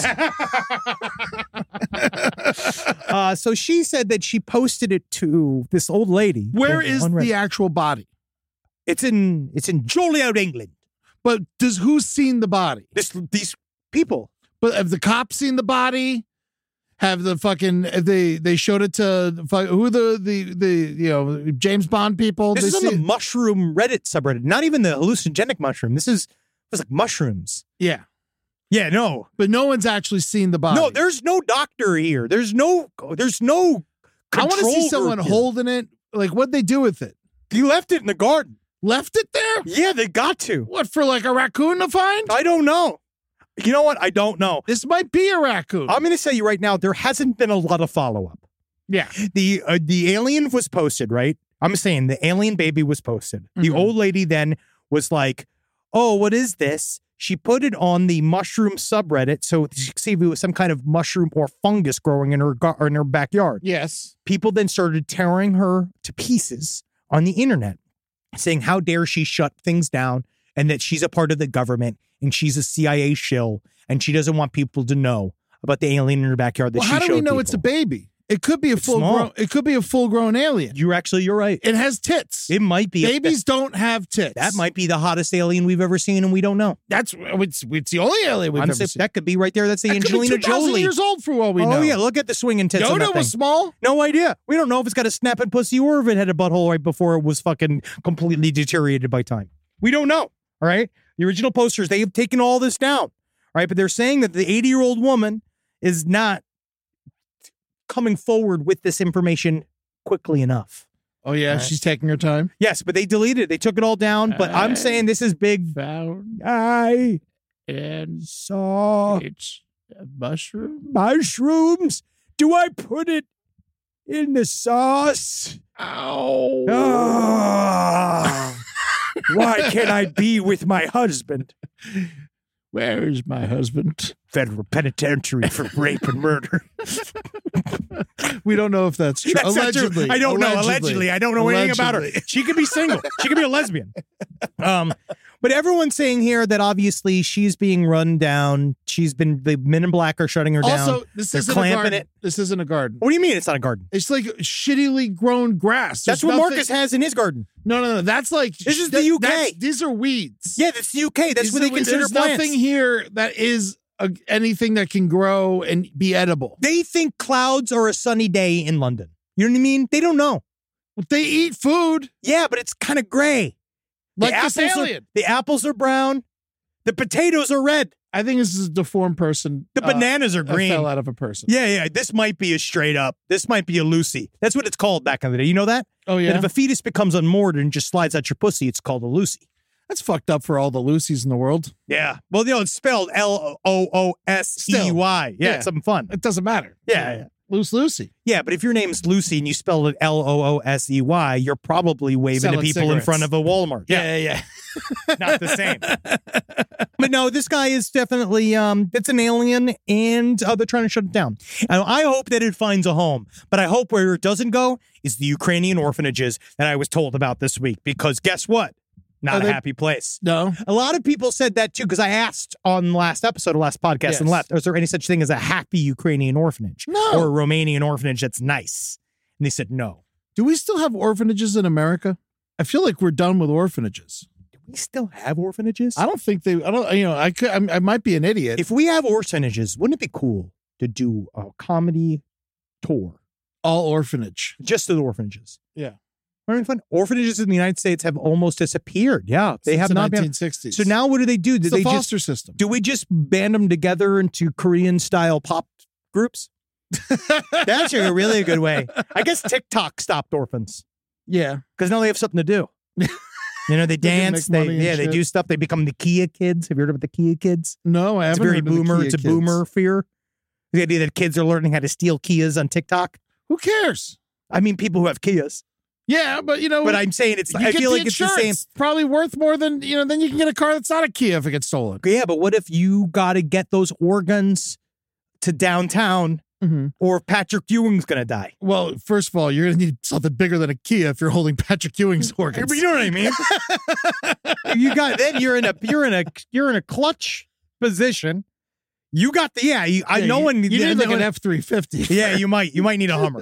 uh, so she said that she posted it to this old lady. Where is Unread. the actual body? It's in it's in Joliet, England. But does who's seen the body? This these people. But have the cops seen the body? Have the fucking have they they showed it to who the the the you know James Bond people? This they is on see the it? mushroom Reddit subreddit. Not even the hallucinogenic mushroom. This is it's like mushrooms. Yeah, yeah, no, but no one's actually seen the body. No, there's no doctor here. There's no there's no. I want to see someone here. holding it. Like, what'd they do with it? He left it in the garden. Left it there? Yeah, they got to. What, for like a raccoon to find? I don't know. You know what? I don't know. This might be a raccoon. I'm going to tell you right now, there hasn't been a lot of follow-up. Yeah. The uh, the alien was posted, right? I'm saying the alien baby was posted. Mm-hmm. The old lady then was like, oh, what is this? She put it on the mushroom subreddit so she could see if it was some kind of mushroom or fungus growing in her, gar- in her backyard. Yes. People then started tearing her to pieces on the internet, saying how dare she shut things down and that she's a part of the government and she's a C I A shill and she doesn't want people to know about the alien in her backyard that well, she how do showed we know people. It's a baby? It could be a It's full small. grown. It could be a full grown alien. You're actually you're right. It has tits. It might be. Babies a, don't have tits. That might be the hottest alien we've ever seen, and we don't know. That's it's, it's the only alien we've Honestly, ever seen. that could be right there. That's the that Angelina could be two thousand Jolie. Years old for all we oh, know. Oh yeah, look at the swinging tits. on that Yoda thing. was small. No idea. We don't know if it's got a snapping pussy or if it had a butthole right before it was fucking completely deteriorated by time. We don't know. All right. The original posters, they have taken all this down. All right. But they're saying that the eighty year old woman is not coming forward with this information quickly enough. Oh, yeah. Right. She's taking her time. Yes, but they deleted it. They took it all down. But I, I'm saying this is big. Found I and saw it's a mushroom. Mushrooms. Do I put it in the sauce? Ow. Oh. Why can't I be with my husband? Where is my husband? Federal penitentiary for rape and murder. We don't know if that's true. That's not true. Allegedly. I don't know. Allegedly. I don't know anything about her. Allegedly. She could be single. She could be a lesbian. Um, but everyone's saying here that obviously she's being run down. She's been, the Men in Black are shutting her down. Also, this They're isn't a clamping garden. it. This isn't a garden. What do you mean it's not a garden? It's like shittily grown grass. That's There's what nothing- Marcus has in his garden. No, no, no. That's like This is that- the U K. that's- These are weeds. Yeah, that's the U K. That's These what they are- consider There's plants. nothing here that is a, anything that can grow and be edible. They think clouds are a sunny day in London. You know what I mean? They don't know. They eat food. Yeah, but it's kind of gray. Like the this apples alien. Are, the apples are brown. The potatoes are red. I think this is a deformed person. The uh, bananas are that green. fell out of a person. Yeah, yeah. This might be a straight up. This might be a Lucy. That's what it's called back in the day. You know that? Oh, yeah. That if a fetus becomes unmoored and just slides out your pussy, it's called a Lucy. That's fucked up for all the Lucys in the world. Yeah. Well, you know, it's spelled L O O S E Y. Yeah, Yeah. it's something fun. It doesn't matter. Yeah, yeah. Loose Lucy. Yeah, but if your name's Lucy and you spell it L O O S E Y, you're probably waving Selling to people in cigarettes. front of a Walmart. Yeah, yeah, yeah. Not the same. But no, this guy is definitely, um, it's an alien and uh, they're trying to shut it down. And I hope that it finds a home, but I hope where it doesn't go is the Ukrainian orphanages that I was told about this week, because guess what? Not Are a they- happy place. No. A lot of people said that too, because I asked on the last episode of last podcast Yes. and left, is there any such thing as a happy Ukrainian orphanage? No. Or a Romanian orphanage that's nice? And they said no. Do we still have orphanages in America? I feel like we're done with orphanages. Do we still have orphanages? I don't think they. I don't. You know, I could. I, I might be an idiot. If we have orphanages, wouldn't it be cool to do a comedy tour all orphanage. just to the orphanages? Yeah. Wouldn't it be fun? Orphanages in the United States have almost disappeared. Yeah, they Since have the not been. nineteen sixties. So now what do they do? Do it's the they just foster system. do we just band them together into Korean style pop groups? That's actually a really good way. I guess TikTok stopped orphans Yeah. because now they have something to do. You know, they They can dance. make They money and yeah, they shit. do stuff. They become the Kia kids. Have you heard about the Kia kids? No, I It's haven't very heard of the boomer. Kia It's a kids. boomer fear. The idea that kids are learning how to steal Kias on TikTok. Who cares? I mean, people who have Kias. Yeah, but you know, But I'm saying it's. you I get feel the like it's the same. insurance. Probably worth more than you know. Then you can get a car that's not a Kia if it gets stolen. Yeah, but what if you got to get those organs to downtown, Mm-hmm. or Patrick Ewing's gonna die? Well, first of all, you're gonna need something bigger than a Kia if you're holding Patrick Ewing's organs. You know what I mean? You got then you're in a you're in a you're in a clutch position. You got the yeah. You, I Yeah, know you, when you yeah, need like no- an F three fifty. Yeah, you might you might need a Hummer.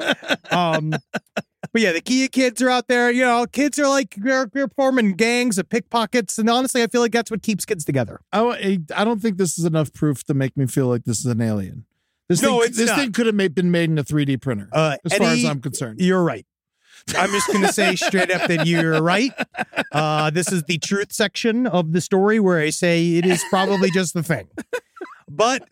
Um, but yeah, the Kia kids are out there. You know, kids are like they're, they're forming gangs of pickpockets, and honestly, I feel like that's what keeps kids together. I, I don't think this is enough proof to make me feel like this is an alien. This No, thing, it's this not. thing could have made, been made in a three D printer. Uh, as far as Eddie, I'm concerned, You're right. I'm just going to say straight up that you're right. Uh, this is the truth section of the story where I say it is probably just the thing. But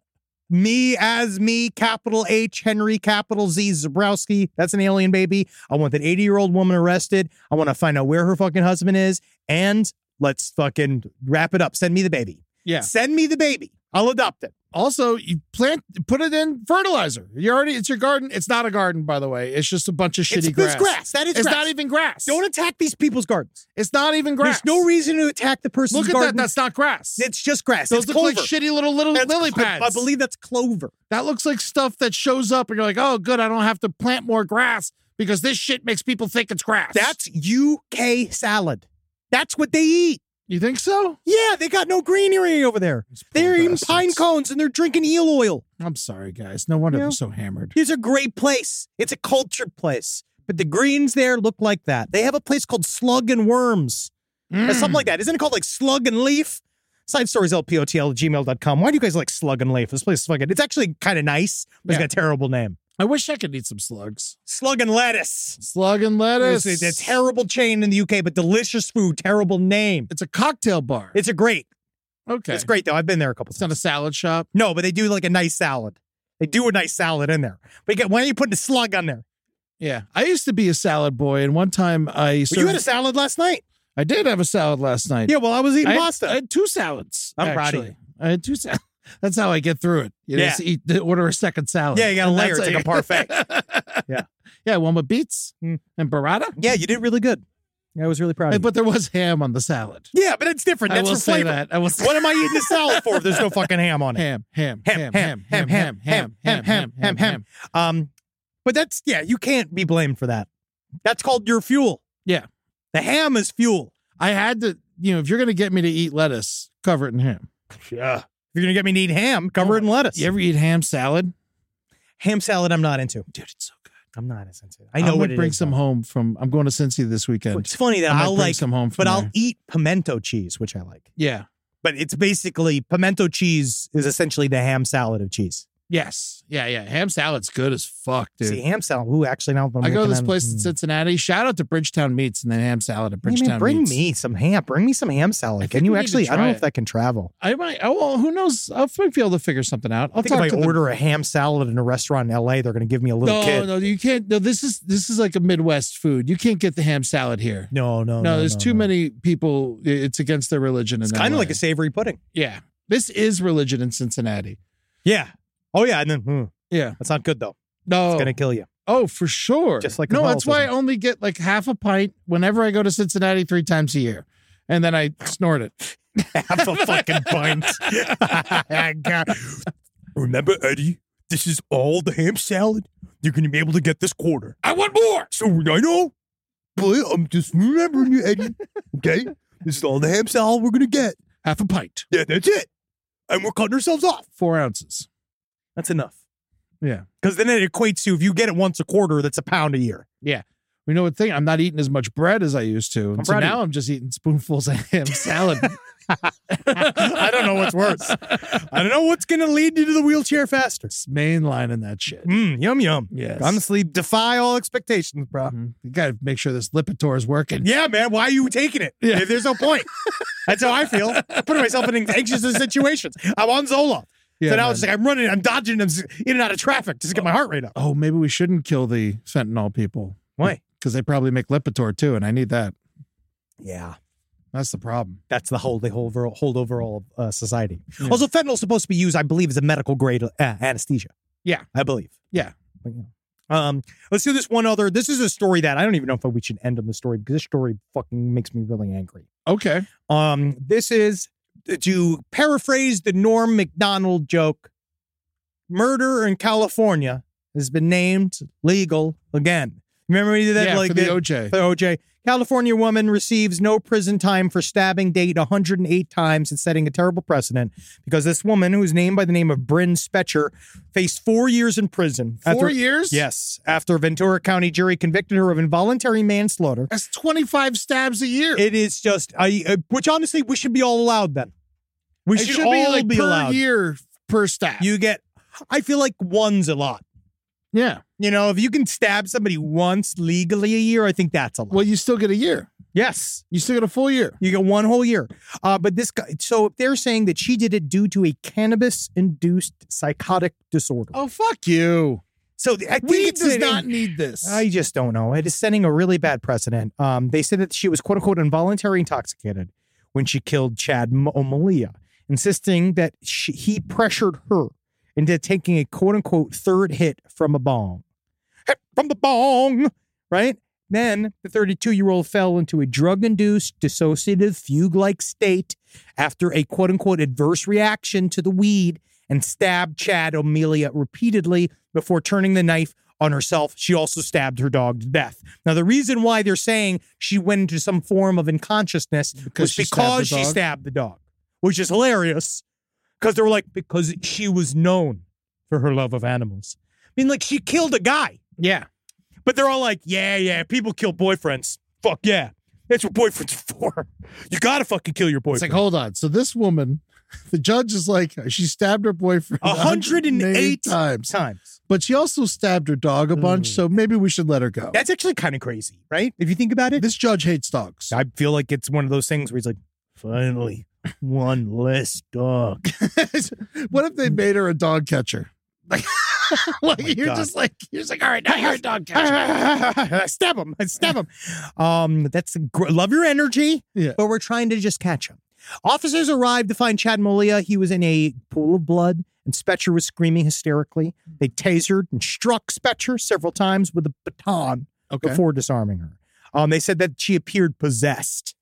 me as me, capital H, Henry, capital Z, Zabrowski, that's an alien baby. I want that eighty-year-old woman arrested. I want to find out where her fucking husband is. And let's fucking wrap it up. Send me the baby. yeah. Send me the baby. I'll adopt it. Also, you plant, put it in fertilizer. You already, it's your garden. It's not a garden, by the way. It's just a bunch of shitty It's, grass. it's grass. That is It's grass. not even grass. Don't attack these people's gardens. It's not even grass. There's no reason to attack the person's Look at garden. that. That's not grass. It's just grass. Those it's look clover. like shitty little little That's lily clo- pads. I believe that's clover. That looks like stuff that shows up and you're like, oh, good, I don't have to plant more grass because this shit makes people think it's grass. That's U K salad. That's what they eat. You think so? Yeah, they got no greenery over there. They're eating bastards. pine cones and they're drinking eel oil. I'm sorry, guys. No wonder Yeah. they're so hammered. It's a great place. It's a cultured place. But the greens there look like that. They have a place called Slug and Worms. Or something like that. Isn't it called like Slug and Leaf? Side stories L P O T L at gmail dot com. Why do you guys like Slug and Leaf? This place is fucking, it's actually kind of nice, but Yeah. it's got a terrible name. I wish I could eat some slugs. Slug and Lettuce. Slug and lettuce. It's a, it's a terrible chain in the U K, but delicious food. Terrible name. It's a cocktail bar. It's a great. Okay. It's great though. I've been there a couple It's not a times. salad shop. No, but they do like a nice salad. They do a nice salad in there. But you get, why are you putting a slug on there? Yeah. I used to be a salad boy, and one time I Well, served, you had a salad last night. I did have a salad last night. Yeah, well, I was eating I had, pasta. I had two salads. I'm proud of actually. I had two salads. That's how I get through it. You Yeah. just eat, order a second salad. Yeah, you got a And layer. that's It's like a parfait. yeah. Yeah, one with beets Hmm. and burrata. Yeah, you did really good. Yeah, I was really proud of you. But there was ham on the salad. Yeah, but it's different. I That's will for say flavor. that. I will What am I eating the salad for if there's no fucking ham on it? ham, ham, Ham, ham, ham, ham, ham, ham, ham, ham, ham. Um, but that's, yeah, you can't be blamed for that. That's called your fuel. Yeah. The ham is fuel. I had to, you know, if you're going to get me to eat lettuce, cover it in ham. Yeah. If you're going to get me to eat ham, cover it in lettuce. You ever eat ham salad? Ham salad, I'm not into. Dude, it's so good. I'm not as into. I know I'm what gonna it bring is, some though. home from, I'm going to Cincy this weekend. It's funny that I might I'll bring like some home from but I'll there. eat pimento cheese, which I like. Yeah. But it's basically pimento cheese is essentially the ham salad of cheese. Yes. Yeah, yeah. Ham salad's good as fuck, dude. See, ham salad. Ooh, actually, now I'm I go to looking this at- place in mm. Cincinnati. Shout out to Bridgetown Meats and then ham salad at Hey, Bridgetown man, bring Meats. me some ham. Bring me some ham salad. think Can you we need to actually? I don't try know it. if that can travel. I might. Oh, well, who knows? I'll be able to figure something out. I'll I think talk if I to the- order a ham salad in a restaurant in L A, they're going to give me a little no, kid. no, you can't. No, this is this is like a Midwest food. You can't get the ham salad here. No, no, No, no. there's no, too no. many people. It's against their religion. It's in kind of L A. like a savory pudding. Yeah, this is religion in Cincinnati. Yeah. Oh yeah, and then hmm, Yeah. that's not good though. No. It's going to kill you. Oh, for sure. Just like no, that's why I Catholicism. only get like half a pint whenever I go to Cincinnati three times a year, and then I snort it. Half a fucking pint. God. Remember, Eddie? This is all the ham salad. You're going to be able to get this quarter. I want more. So I know, but I'm just remembering you, Eddie. Okay, this is all the ham salad we're going to get. Half a pint. Yeah, that's it. And we're cutting ourselves off. Four ounces. That's enough. Yeah. Because then it equates to if you get it once a quarter, that's a pound a year. Yeah. We know what thing. I'm not eating as much bread as I used to. I'm And so proud of now you. I'm just eating spoonfuls of ham salad. I don't know what's worse. I don't know what's going to lead you to the wheelchair faster. Mainlining that shit. Mm, yum, yum. Yes. Honestly, defy all expectations, bro. Mhm. You got to make sure this Lipitor is working. Yeah, man. Why are you taking it? Yeah. There's no point. That's how I feel. I'm putting myself in anxious situations. I'm on Zoloft. Yeah, so now man. it's like I'm running, I'm dodging, I'm in and out of traffic just to get my heart rate up. Oh, maybe we shouldn't kill the fentanyl people. Why? Because they probably make Lipitor too, and I need that. Yeah. That's the problem. That's the whole, the whole hold overall uh, society. Yeah. Also, fentanyl is supposed to be used, I believe, as a medical grade uh, anesthesia. Yeah. I believe. Yeah. But, you know. Um, let's do this one other. This is a story that I don't even know if we should end on the story because this story fucking makes me really angry. Okay. Um, this is, to paraphrase the Norm Macdonald joke, murder in California has been named legal again. Remember we did that? Yeah, like for the that- O J. For the O J. California woman receives no prison time for stabbing date one hundred eight times and setting a terrible precedent because this woman, who is named by the name of Bryn Spetcher, faced four years in prison. Four after, years? Yes. After a Ventura County jury convicted her of involuntary manslaughter. That's twenty-five stabs a year. It is just, I, uh, which honestly, we should be all allowed then. We It should, should all be like be per allowed. year per stab. You get, I feel like one's a lot. yeah. You know, if you can stab somebody once legally a year, I think that's a lot. Well, you still get a year. Yes. You still get a full year. You get one whole year. Uh, but this guy, so they're saying that she did it due to a cannabis-induced psychotic disorder. Oh, fuck you. So I think Weed it's does an- not need this. I just don't know. It is setting a really bad precedent. Um, they said that she was quote unquote involuntary intoxicated when she killed Chad M- O'Malia, insisting that she, he pressured her into taking a quote unquote third hit from a bong. Hit from the bong, right? Then the thirty-two year old fell into a drug induced dissociative fugue like state after a quote unquote adverse reaction to the weed and stabbed Chad O'Malia repeatedly before turning the knife on herself. She also stabbed her dog to death. Now, the reason why they're saying she went into some form of unconsciousness Because was she stabbed because the she dog? stabbed the dog, which is hilarious because they were like, because she was known for her love of animals. I mean, like, she killed a guy, yeah. but they're all like, yeah, yeah, people kill boyfriends. Fuck yeah. That's what boyfriends are for. You got to fucking kill your It's boyfriend. like, hold on. So this woman, the judge is like, she stabbed her boyfriend one hundred eight times. times. But she also stabbed her dog a bunch, Mm. so maybe we should let her go. That's actually kind of crazy, right? If you think about it. This judge hates dogs. I feel like it's one of those things where he's like, finally, one less dog. What if they made her a dog catcher? Like, like Oh my you're God. just like, you're just like, all right, now you're a dog catcher. Stab him. Stab him. Um, that's gr- love your energy, Yeah. but we're trying to just catch him. Officers arrived to find Chad Molia. He was in a pool of blood, and Spetcher was screaming hysterically. They tasered and struck Spetcher several times with a baton Okay. before disarming her. Um, they said that she appeared possessed.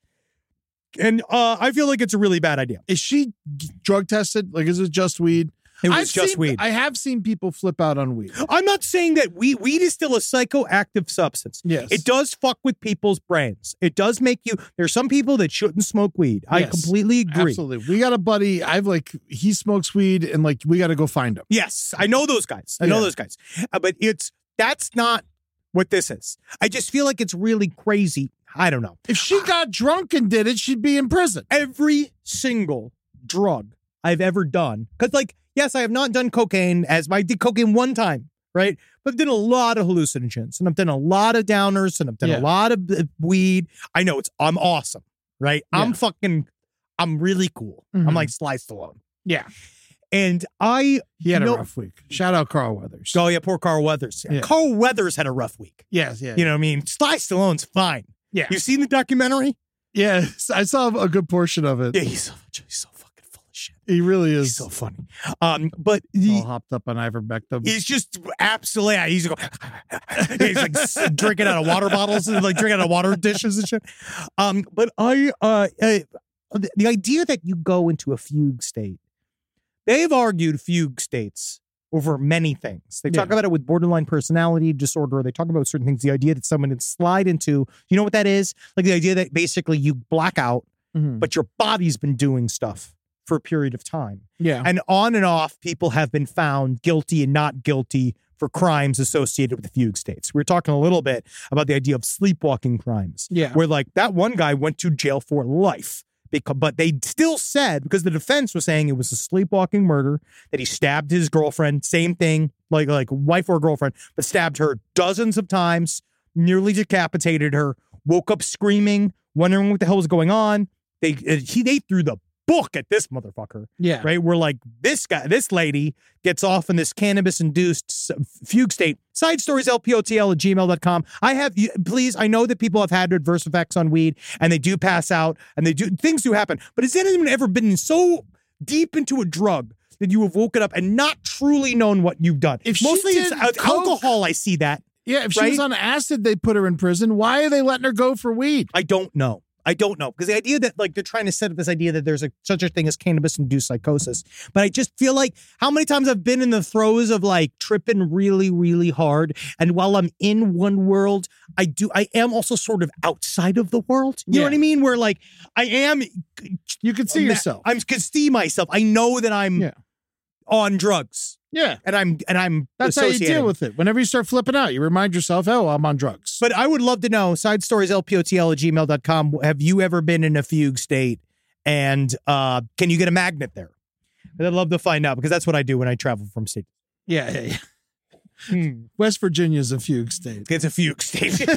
And uh, I feel like it's a really bad idea. Is she drug tested? Like, is it just weed? It was I've just seen- weed. I have seen people flip out on weed. I'm not saying that weed, weed is still a psychoactive substance. Yes. It does fuck with people's brains. It does make you, there's some people that shouldn't smoke weed. I Yes. completely agree. Absolutely. We got a buddy. I've like, he smokes weed and like, we got to go find him. Yes, I know those guys. I know Yeah. those guys. Uh, but it's, that's not what this is. I just feel like it's really crazy. I don't know. If she got drunk and did it, she'd be in prison. Every single drug I've ever done, because like, yes, I have not done cocaine as I did cocaine one time, right? But I've done a lot of hallucinogens and I've done a lot of downers and I've done Yeah. a lot of uh, weed. I know it's, I'm awesome, right? I'm Yeah. fucking, I'm really cool. Mhm. I'm like Sly Stallone. Yeah. And I, He had know- a rough week. Shout out Carl Weathers. oh yeah, poor Carl Weathers. Yeah. Carl Weathers had a rough week. Yes. Yeah. You know what I mean? Sly Stallone's fine. Yeah. You've seen the documentary? Yeah. I saw a good portion of it. Yeah, he's so, he's so fucking full of shit. He really is. He's so funny. Um, but all he, hopped up on ivermectin. he's just absolutely, yeah, he's going, he's like s- drinking out of water bottles and like drinking out of water dishes and shit. Um, but I, uh, uh, the, the idea that you go into a fugue state, they've argued fugue states over many things. They talk Yeah. about it with borderline personality disorder. They talk about certain things. The idea that someone can slide into, you know what that is? Like the idea that basically you black out, Mhm. but your body's been doing stuff for a period of time. Yeah. And on and off, people have been found guilty and not guilty for crimes associated with the fugue states. We were talking a little bit about the idea of sleepwalking crimes. Yeah. Where like that one guy went to jail for life. Because, but they still said, because the defense was saying it was a sleepwalking murder, that he stabbed his girlfriend, same thing, like like wife or girlfriend, but stabbed her dozens of times, nearly decapitated her, woke up screaming, wondering what the hell was going on. They uh, he they threw the book at this motherfucker. Yeah. Right? We're like, this guy, this lady gets off in this cannabis-induced fugue state. Side stories, L P O T L at gmail dot com. I have, please, I know that people have had adverse effects on weed, and they do pass out, and they do, things do happen. But has anyone ever been so deep into a drug that you have woken up and not truly known what you've done? If Mostly she it's did uh, coke- alcohol, I see that. Yeah, if she Right? was on acid, they put her in prison. Why are they letting her go for weed? I don't know. I don't know. Because the idea that, like, they're trying to set up this idea that there's a, such a thing as cannabis-induced psychosis. But I just feel like how many times I've been in the throes of, like, tripping really, really hard. And while I'm in one world, I do, I am also sort of outside of the world. You Yeah. know what I mean? Where, like, I am. You can see yourself. I can see myself. I know that I'm Yeah. on drugs. Yeah. And I'm, and I'm That's how you associating. deal with it. Whenever you start flipping out, you remind yourself, oh, I'm on drugs. But I would love to know, side stories, L P O T L at gmail dot com. Have you ever been in a fugue state? And uh, can you get a magnet there? I'd love to find out, because that's what I do when I travel from state. Yeah, yeah, yeah. West Virginia's a fugue state. It's a fugue state.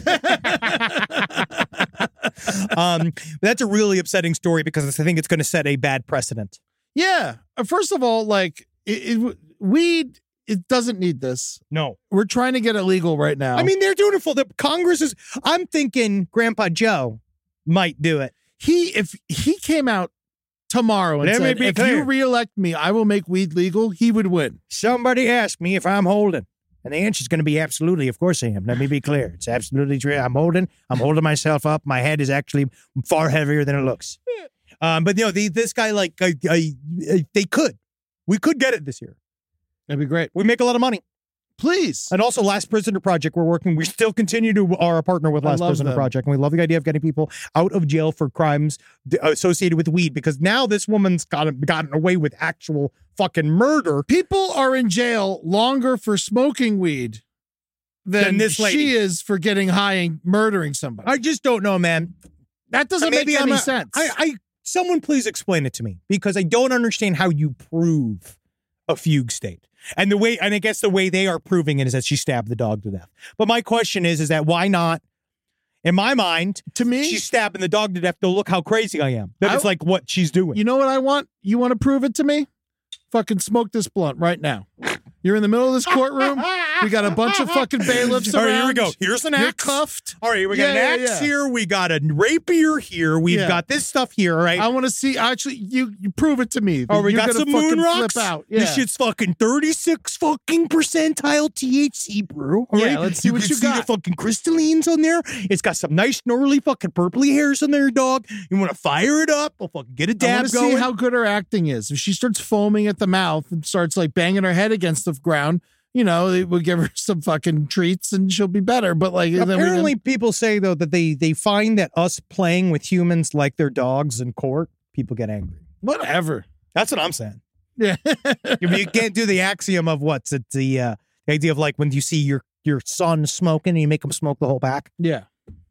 um, that's a really upsetting story, because I think it's going to set a bad precedent. Yeah. Uh, First of all, like, it, it, weed, it doesn't need this. No. We're trying to get it legal right now. I mean, they're doing it for the Congress is. I'm thinking Grandpa Joe might do it. he, if he came out tomorrow and Let me said, be if clear. you reelect me, I will make weed legal, he would win. Somebody asked me if I'm holding. And the answer is going to be absolutely. Of course I am. Let me be clear. It's absolutely true. I'm holding. I'm holding myself up. My head is actually far heavier than it looks. Um, but, you know, the, this guy, like, I, I, I, they could. We could get it this year. That'd be great. We make a lot of money. Please. And also, Last Prisoner Project, we're working. We still continue to are a partner with I Last love Prisoner them. Project. And we love the idea of getting people out of jail for crimes d- associated with weed, because now this woman's got gotten away with actual fucking murder. People are in jail longer for smoking weed than, Than this lady. she is for getting high and murdering somebody. I just don't know, man. that doesn't Maybe make I'm any a- sense. I, I someone please explain it to me, because I don't understand how you prove a fugue state. And the way, and I guess the way they are proving it is that she stabbed the dog to death. But my question is, is that why not? In my mind, to me, she's stabbing the dog to death. To look how crazy I am. That I- is like what she's doing. you know what I want? You want to prove it to me? Fucking smoke this blunt right now. You're in the middle of this courtroom. We got a bunch of fucking bailiffs All around. right, here we go. Here's an You're axe. cuffed. All right, we got Yeah, an yeah, axe yeah. here. We got a rapier here. We've Yeah. got this stuff here. All right. I want to see. Actually, you you prove it to me. that Oh, we you're got gonna some fucking moon rocks. Flip out. This Yeah. shit's fucking thirty-six fucking percentile T H C, bro. All Yeah, right? let's see what can you see got. the fucking crystallines on there. It's got some nice gnarly fucking purpley hairs on there, dog. You want to fire it up? We'll fucking get a I dab want to going. see how good her acting is. If she starts foaming at the mouth and starts like banging her head against the ground, you know, they would give her some fucking treats and she'll be better. But like, then we- Apparently, people say though that they they find that us playing with humans like they're dogs in court, people get angry. whatever. That's what I'm saying. Yeah. you, you can't do the axiom of what's it the uh, the idea of like when you see your your son smoking and you make him smoke the whole pack. Yeah.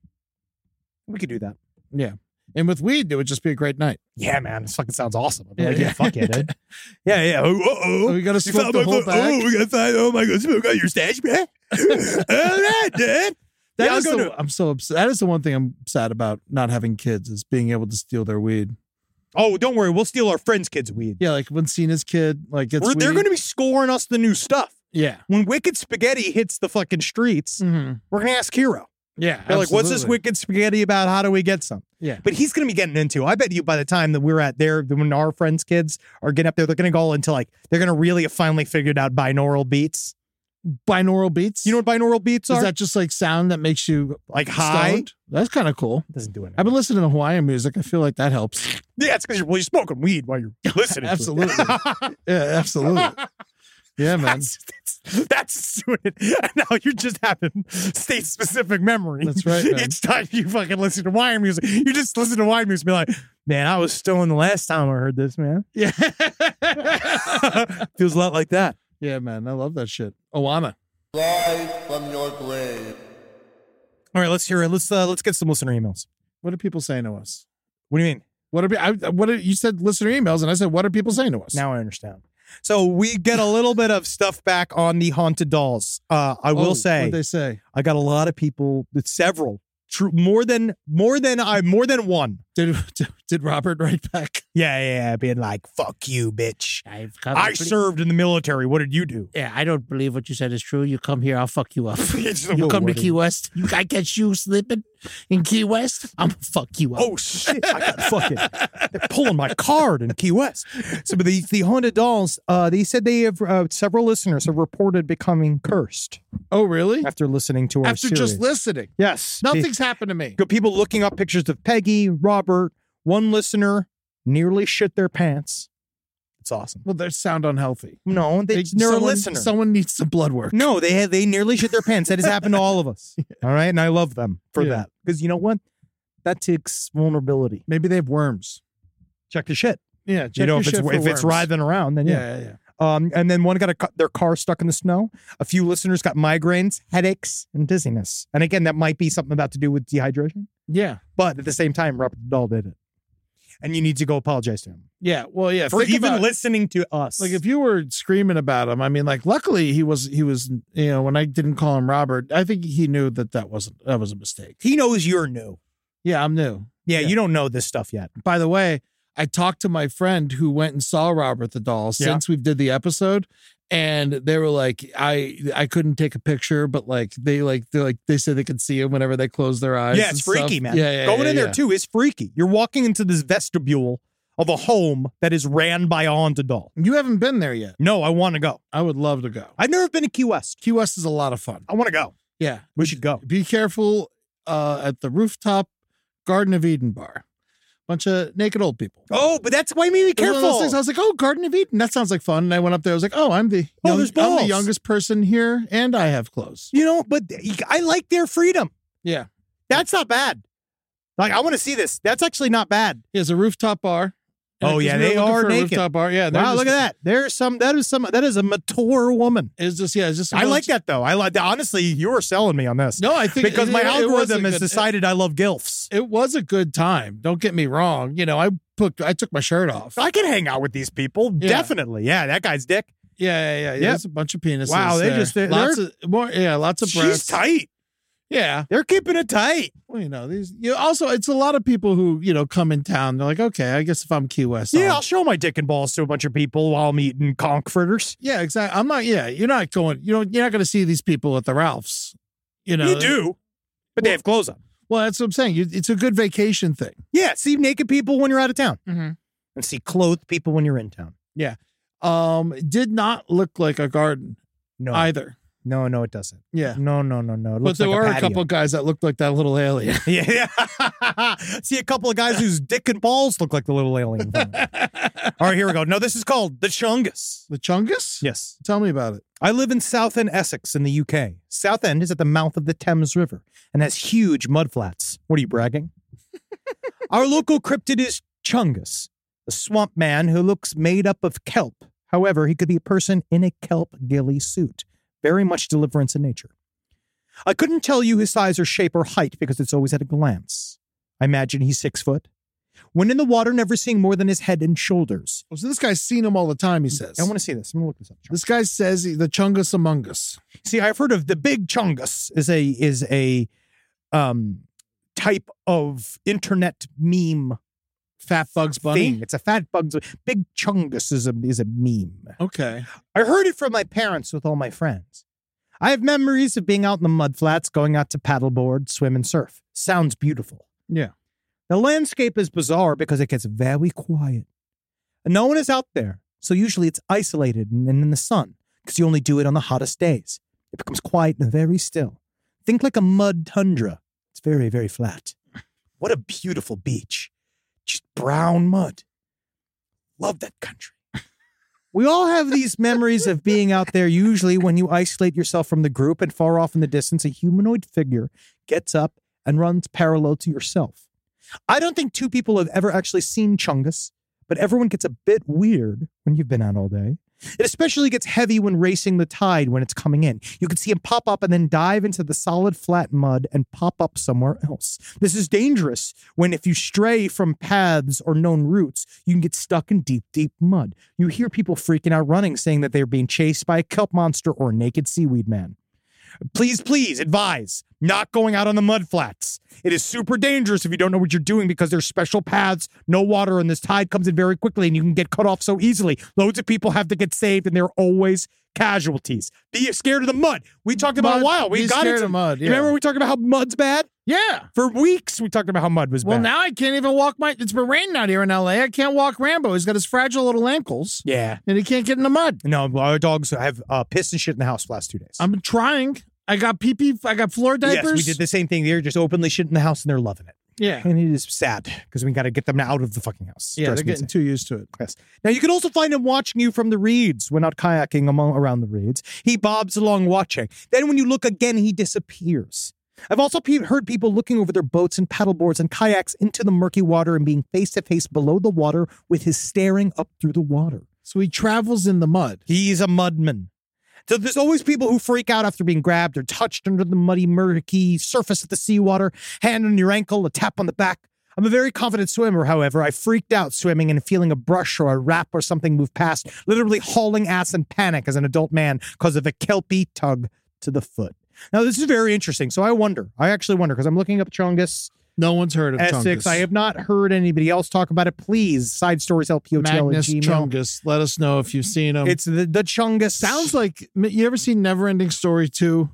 We could do that. Yeah. And with weed, it would just be a great night. Yeah, man, this fucking sounds awesome. I'd be Yeah, like, yeah. yeah, fuck yeah, dude. Yeah, yeah. Oh, oh, oh. We gotta You smoke found the my whole phone. bag. Oh, we gotta find. Oh my god, smoke out your stash, man. All right, dude. That Yeah, is I'll go the, to- I'm so upset. That is the one thing I'm sad about not having kids is being able to steal their weed. Oh, don't worry, we'll steal our friends' kids' weed. Yeah, like when Cena's kid like gets We're, they're weed. going to be scoring us the new stuff. Yeah. When Wicked Spaghetti hits the fucking streets, Mm-hmm. we're going to ask Hero. Yeah. They're like, what's this absolutely. Wicked Spaghetti about? How do we get some? Yeah. But he's going to be getting into. I bet you by the time that we're at there, when our friends' kids are getting up there, they're going to go into like they're going to really have finally figured out binaural beats. Binaural beats? You know what binaural beats Is are? that just like sound that makes you like high? stoned? That's kind of cool. It doesn't do anything. I've been listening to Hawaiian music. I feel like that helps. Yeah, it's because you're, well, you're smoking weed while you're listening. to it. Absolutely. Yeah, absolutely. Yeah, man. That's, that's, that's doing it. And now you're just having state specific memory. That's right, man. Each time you fucking listen to wine music, you just listen to wine music and be like, man, I was stoned the last time I heard this, man. Yeah. Feels a lot like that. Yeah, man. I love that shit. Oana. Rise from your grave. All right, let's hear it. Let's uh, let's get some listener emails. What are people saying to us? What do you mean? What are I, what are, you said listener emails, and I said, what are people saying to us? Now I understand. So we get a little bit of stuff back on the haunted dolls. Uh, I will Oh, say, what'd they say? I got a lot of people, several, true, more than more than I more than one Did, did did Robert write back? Yeah, yeah, yeah, being like, fuck you, bitch. I've come I to ple- served in the military. What did you do? Yeah, I don't believe what you said is true. You come here, I'll fuck you up. It's the You word. come to Key West, you, I catch you slipping in Key West, I'm gonna fuck you up. Oh, shit. I got fucking, they're pulling my card in Key West. So, but the, the haunted dolls, uh, they said they have, uh, several listeners have reported becoming cursed Oh, really? after listening to our After series. just listening. Yes. Nothing's happened to me. Go people looking up pictures of Peggy, Robert. One listener nearly shit their pants. It's awesome. Well, they sound unhealthy. No, they, They- they're a someone, listener. Someone needs some blood work. No, they had, they nearly shit their pants. That has happened to all of us. All right, and I love them for Yeah. that because you know what? That takes vulnerability. Maybe they have worms. Check the shit. Yeah, check you know, your if it's shit for if it's worms. writhing around, then yeah. Yeah, yeah, yeah. Um, and then one got a, ca- their car stuck in the snow. A few listeners got migraines, headaches, and dizziness. And again, that might be something about to do with dehydration. Yeah. But at the same time, Robert the Doll did it, and you need to go apologize to him Yeah. Well, yeah. for think even about- listening to us. Like if you were screaming about him, I mean, like luckily he was he was you know when I didn't call him Robert, I think he knew that that wasn't that was a mistake. he knows you're new. Yeah, I'm new. Yeah, Yeah. you don't know this stuff yet. By the way, I talked to my friend who went and saw Robert the Doll Yeah. since we did the episode, and they were like, I I couldn't take a picture, but like they like they like they said they could see him whenever they close their eyes. Yeah, and it's freaky, stuff. man. Yeah, yeah, Going yeah, in there yeah. too is freaky. You're walking into this vestibule of a home that is ran by a haunted doll. You haven't been there yet. No, I want to go. I would love to go. I've never been to Key West. Key West is a lot of fun. I want to go. Yeah, We should go. be careful uh, at the rooftop Garden of Eden bar. Bunch of naked old people. Oh, but that's why you need to be It was one of those careful. things. I was like, oh, Garden of Eden. That sounds like fun. And I went up there. I was like, oh, I'm the, Oh, young- there's I'm the balls. youngest person here, and I have clothes. You know, but I like their freedom. Yeah. That's not bad. Like, I want to see this. That's actually not bad. He has a rooftop bar. And Oh, because yeah, we were they looking are for a naked. Rooftop bar. Yeah. they're Wow, just- look at that. There's some, that is some, that is a mature woman. It's just, yeah, it's just. a I bunch- like that though. I like, honestly, you were selling me on this. No, I think Because it- my it- it was a algorithm has good- decided I love gilfs. It, it was a good time. Don't get me wrong. You know, I put, I took my shirt off. I can hang out with these people. Yeah. Definitely. Yeah, that guy's dick. Yeah, yeah, yeah. Yep. There's a bunch of penises. Wow, they there. just- they're- lots of more. Yeah, lots of She's breasts. tight. Yeah. They're keeping it tight. Well, you know, these. You know, also, it's a lot of people who you know come in town. They're like, okay, I guess if I'm Key West, Yeah, I'll- I'll show my dick and balls to a bunch of people while I'm eating conch fritters. yeah, exactly. I'm not. Yeah, you're not going. You know, you're not going to see these people at the Ralphs. You know, you do, but they have clothes on. Well, that's what I'm saying. You, it's a good vacation thing. Yeah, see naked people when you're out of town, Mm-hmm. and see clothed people when you're in town. Yeah. Um, it did not look like a garden No, either. no, no, it doesn't. Yeah. No, no, no, no. It But looks there like were a, patio. couple of guys that looked like that little alien. Yeah, yeah. See a couple of guys whose dick and balls look like the little alien. All right, here we go. No, this is called the Chungus. The Chungus? Yes. Tell me about it. I live in Southend, Essex, in the U K. Southend is at the mouth of the Thames River and has huge mudflats. What are you bragging? Our local cryptid is Chungus, a swamp man who looks made up of kelp. However, he could be a person in a kelp ghillie suit. Very much deliverance in nature. I couldn't tell you his size or shape or height because it's always at a glance. I imagine he's six foot. When in the water, never seeing more than his head and shoulders. Oh, so this guy's seen him all the time, he says. I want to see this. I'm going to look this up. This guy says he- the Chungus among us. See, I've heard of the big chungus is a is a um type of internet meme Fat Bugs Bunny. thing. It's a fat bugs. Big chungus is a is a meme. Okay. I heard it from my parents with all my friends. I have memories of being out in the mud flats, going out to paddleboard, swim, and surf. Sounds beautiful. Yeah. The landscape is bizarre because it gets very quiet. And no one is out there, so usually it's isolated and in the sun because you only do it on the hottest days. It becomes quiet and very still. Think like a mud tundra. It's very, very flat. What a beautiful beach. Just brown mud. Love that country. We all have these memories of being out there, usually when you isolate yourself from the group and far off in the distance, a humanoid figure gets up and runs parallel to yourself. I don't think two people have ever actually seen Chungus, but everyone gets a bit weird when you've been out all day. It especially gets heavy when racing the tide when it's coming in. You can see him pop up and then dive into the solid flat mud and pop up somewhere else. This is dangerous when if you stray from paths or known routes, you can get stuck in deep, deep mud. You hear people freaking out running, saying that they're being chased by a kelp monster or a naked seaweed man. Please, please advise not going out on the mud flats. It is super dangerous if you don't know what you're doing because there's special paths, no water, and this tide comes in very quickly and you can get cut off so easily. Loads of people have to get saved and there are always casualties. Be scared of the mud. We talked about Mud, a while. We be got scared into of mud, You yeah. remember we talked about how mud's bad? Yeah. For weeks we talked about how mud was Well, bad. now I can't even walk my. It's been raining out here in L A. I can't walk Rambo. He's got his fragile little ankles. Yeah. And he can't get in the mud. No, our dogs have uh, pissed and shit in the house the last two days. I'm trying. I got pee pee. I got floor diapers. Yes, we did the same thing. They're just openly shit in the house and they're loving it. Yeah. And it is sad because we got to get them out of the fucking house. Yeah, Drives they're me getting insane. too used to it. Yes. Now, you can also find him watching you from the reeds when out kayaking among, around the reeds. He bobs along watching. Then when you look again, he disappears. I've also pe- heard people looking over their boats and paddleboards and kayaks into the murky water and being face-to-face below the water with his staring up through the water. So he travels in the mud. He's a mudman. So there's always people who freak out after being grabbed or touched under the muddy, murky surface of the seawater, hand on your ankle, a tap on the back. I'm a very confident swimmer, however. I freaked out swimming and feeling a brush or a wrap or something move past, literally hauling ass in panic as an adult man because of a kelpie tug to the foot. Now, this is very interesting. So I wonder. I actually wonder because I'm looking up Chungus. No one's heard of Essex. Chungus. I have not heard anybody else talk about it. Please, side stories, L P O T L at Magnus Gmail. Chungus. Let us know if you've seen him. It's the, the Chungus. Sounds like, you ever seen Neverending Story two?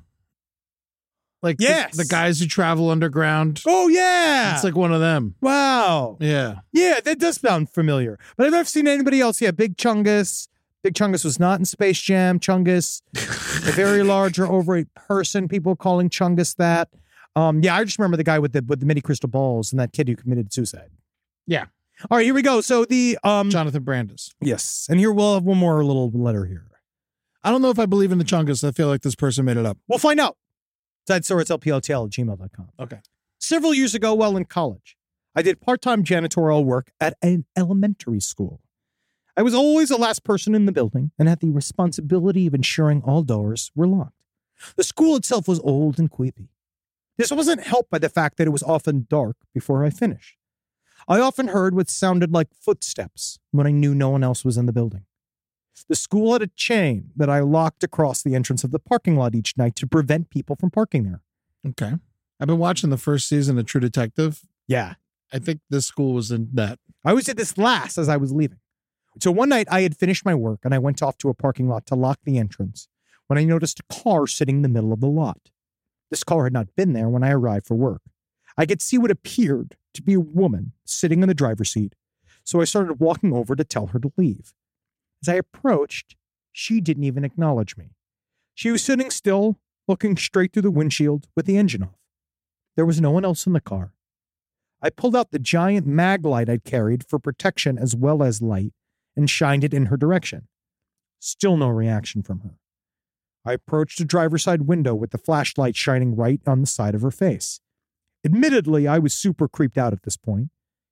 Like yes. the, the guys who travel underground. Oh, yeah. It's like one of them. Wow. Yeah. Yeah, that does sound familiar. But I've never seen anybody else. Yeah, Big Chungus. Big Chungus was not in Space Jam. Chungus, a very large or overweight person. People calling Chungus that. Um, yeah, I just remember the guy with the with the mini crystal balls and that kid who committed suicide. Yeah. All right, here we go. So the um, Jonathan Brandis. Yes, and here we'll have one more little letter here. I don't know if I believe in the Chungus. I feel like this person made it up. We'll find out. Side story, it's L P L T L at gmail dot com. Okay. Several years ago, while in college, I did part-time janitorial work at an elementary school. I was always the last person in the building and had the responsibility of ensuring all doors were locked. The school itself was old and creepy. This wasn't helped by the fact that it was often dark before I finished. I often heard what sounded like footsteps when I knew no one else was in the building. The school had a chain that I locked across the entrance of the parking lot each night to prevent people from parking there. Okay. I've been watching the first season of True Detective. Yeah. I think this school was in that. I always did this last as I was leaving. So one night I had finished my work and I went off to a parking lot to lock the entrance when I noticed a car sitting in the middle of the lot. This car had not been there when I arrived for work. I could see what appeared to be a woman sitting in the driver's seat, so I started walking over to tell her to leave. As I approached, she didn't even acknowledge me. She was sitting still, looking straight through the windshield with the engine off. There was no one else in the car. I pulled out the giant mag light I'd carried for protection as well as light and shined it in her direction. Still no reaction from her. I approached the driver's side window with the flashlight shining right on the side of her face. Admittedly, I was super creeped out at this point.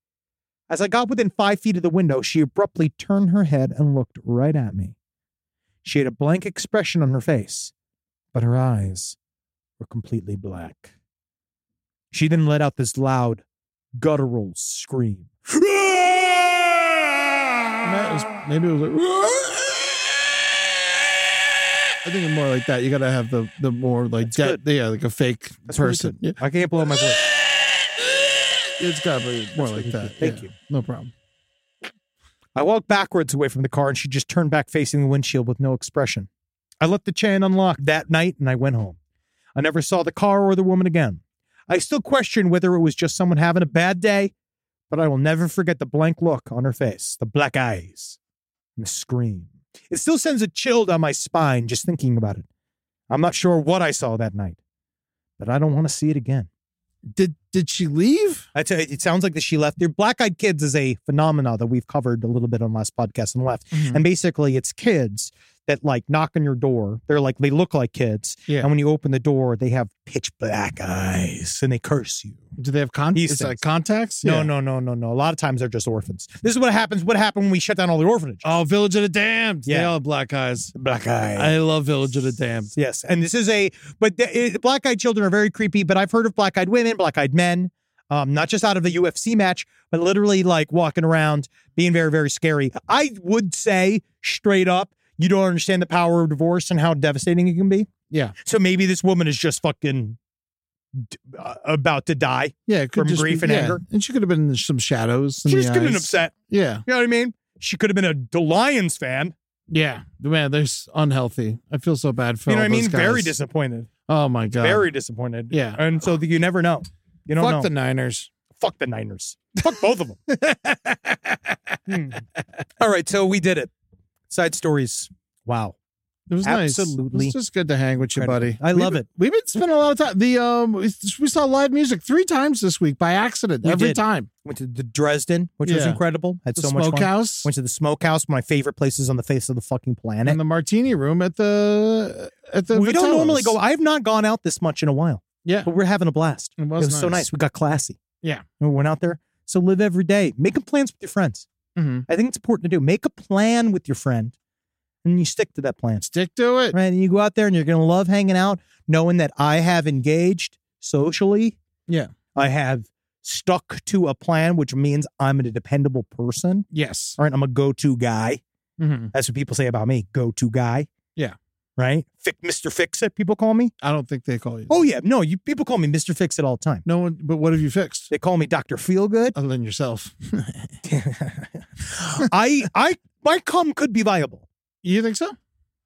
As I got within five feet of the window, she abruptly turned her head and looked right at me. She had a blank expression on her face, but her eyes were completely black. She then let out this loud, guttural scream. Maybe it was like, I think it's more like that. You got to have the the more like de- yeah, like a fake That's really person. good. I can't blow my voice. It's got to be more like that. Thank Yeah, you. No problem. I walked backwards away from the car and she just turned back facing the windshield with no expression. I left the chain unlocked that night and I went home. I never saw the car or the woman again. I still question whether it was just someone having a bad day, but I will never forget the blank look on her face, the black eyes, and the scream. It still sends a chill down my spine just thinking about it. I'm not sure what I saw that night, but I don't want to see it again. Did did she leave? I tell you, it sounds like that she left. Their black-eyed kids is a phenomenon that we've covered a little bit on last podcast and left. Mhm. And basically, it's kids that like knock on your door. They're like they look like kids, Yeah. and when you open the door, they have pitch black eyes and they curse you. Do they have contacts? These It's like things. contacts? No, Yeah. no, no, no, no. A lot of times they're just orphans. This is what happens. What happened when we shut down all the orphanages? Oh, Village of the Damned. They Yeah. all have black eyes. Black eyes. I love Village of the Damned. Yes, and this is a, but the, the black-eyed children are very creepy, but I've heard of black-eyed women, black-eyed men, um, not just out of the U F C match, but literally like walking around, being very, very scary. I would say straight up, You don't understand the power of divorce and how devastating it can be. Yeah. So maybe this woman is just fucking d- uh, about to die. Yeah, it could from just grief be, and yeah. anger. And she could have been in some shadows. in She the just could have been eyes. upset. Yeah. You know what I mean? She could have been a the Lions fan. Yeah. Man, there's unhealthy. I feel so bad for You know all what I mean? those guys. Very disappointed. Oh, my God. Very disappointed. Yeah. And so you never know. You don't Fuck know. the Niners. Fuck the Niners. Fuck both of them. Hmm. All right, so we did it. Side stories. Wow. It was Absolutely nice. It's just good to hang with you, incredible. buddy. I We've love been- it. We've been spending a lot of time. The um, we, we saw live music three times this week by accident. We every did. time. Went to the Dresden, which was Yeah. incredible. Had The so much fun. Smokehouse. Went to the Smokehouse, one of my favorite places on the face of the fucking planet. And the Martini Room at the at the. we don't Vitello's. normally go. I have not gone out this much in a while. Yeah, but we're having a blast. It was so nice. nice. We got classy. Yeah. And we went out there. So live every day. Make plans with your friends. Mm-hmm. I think it's important to do. Make a plan with your friend, and you stick to that plan. Stick to it. Right? And you go out there, and you're going to love hanging out, knowing that I have engaged socially. Yeah. I have stuck to a plan, which means I'm a dependable person. Yes. All right. I'm a go-to guy. Mm-hmm. That's what people say about me. Go-to guy. Yeah. Right? Fi- Mister Fix-It, people call me. I don't think they call you. Oh, yeah. No, you people call me Mister Fix-It all the time. No one. But what have you fixed? They call me Doctor Feelgood. Other than yourself. I, I, my cum could be viable. You think so?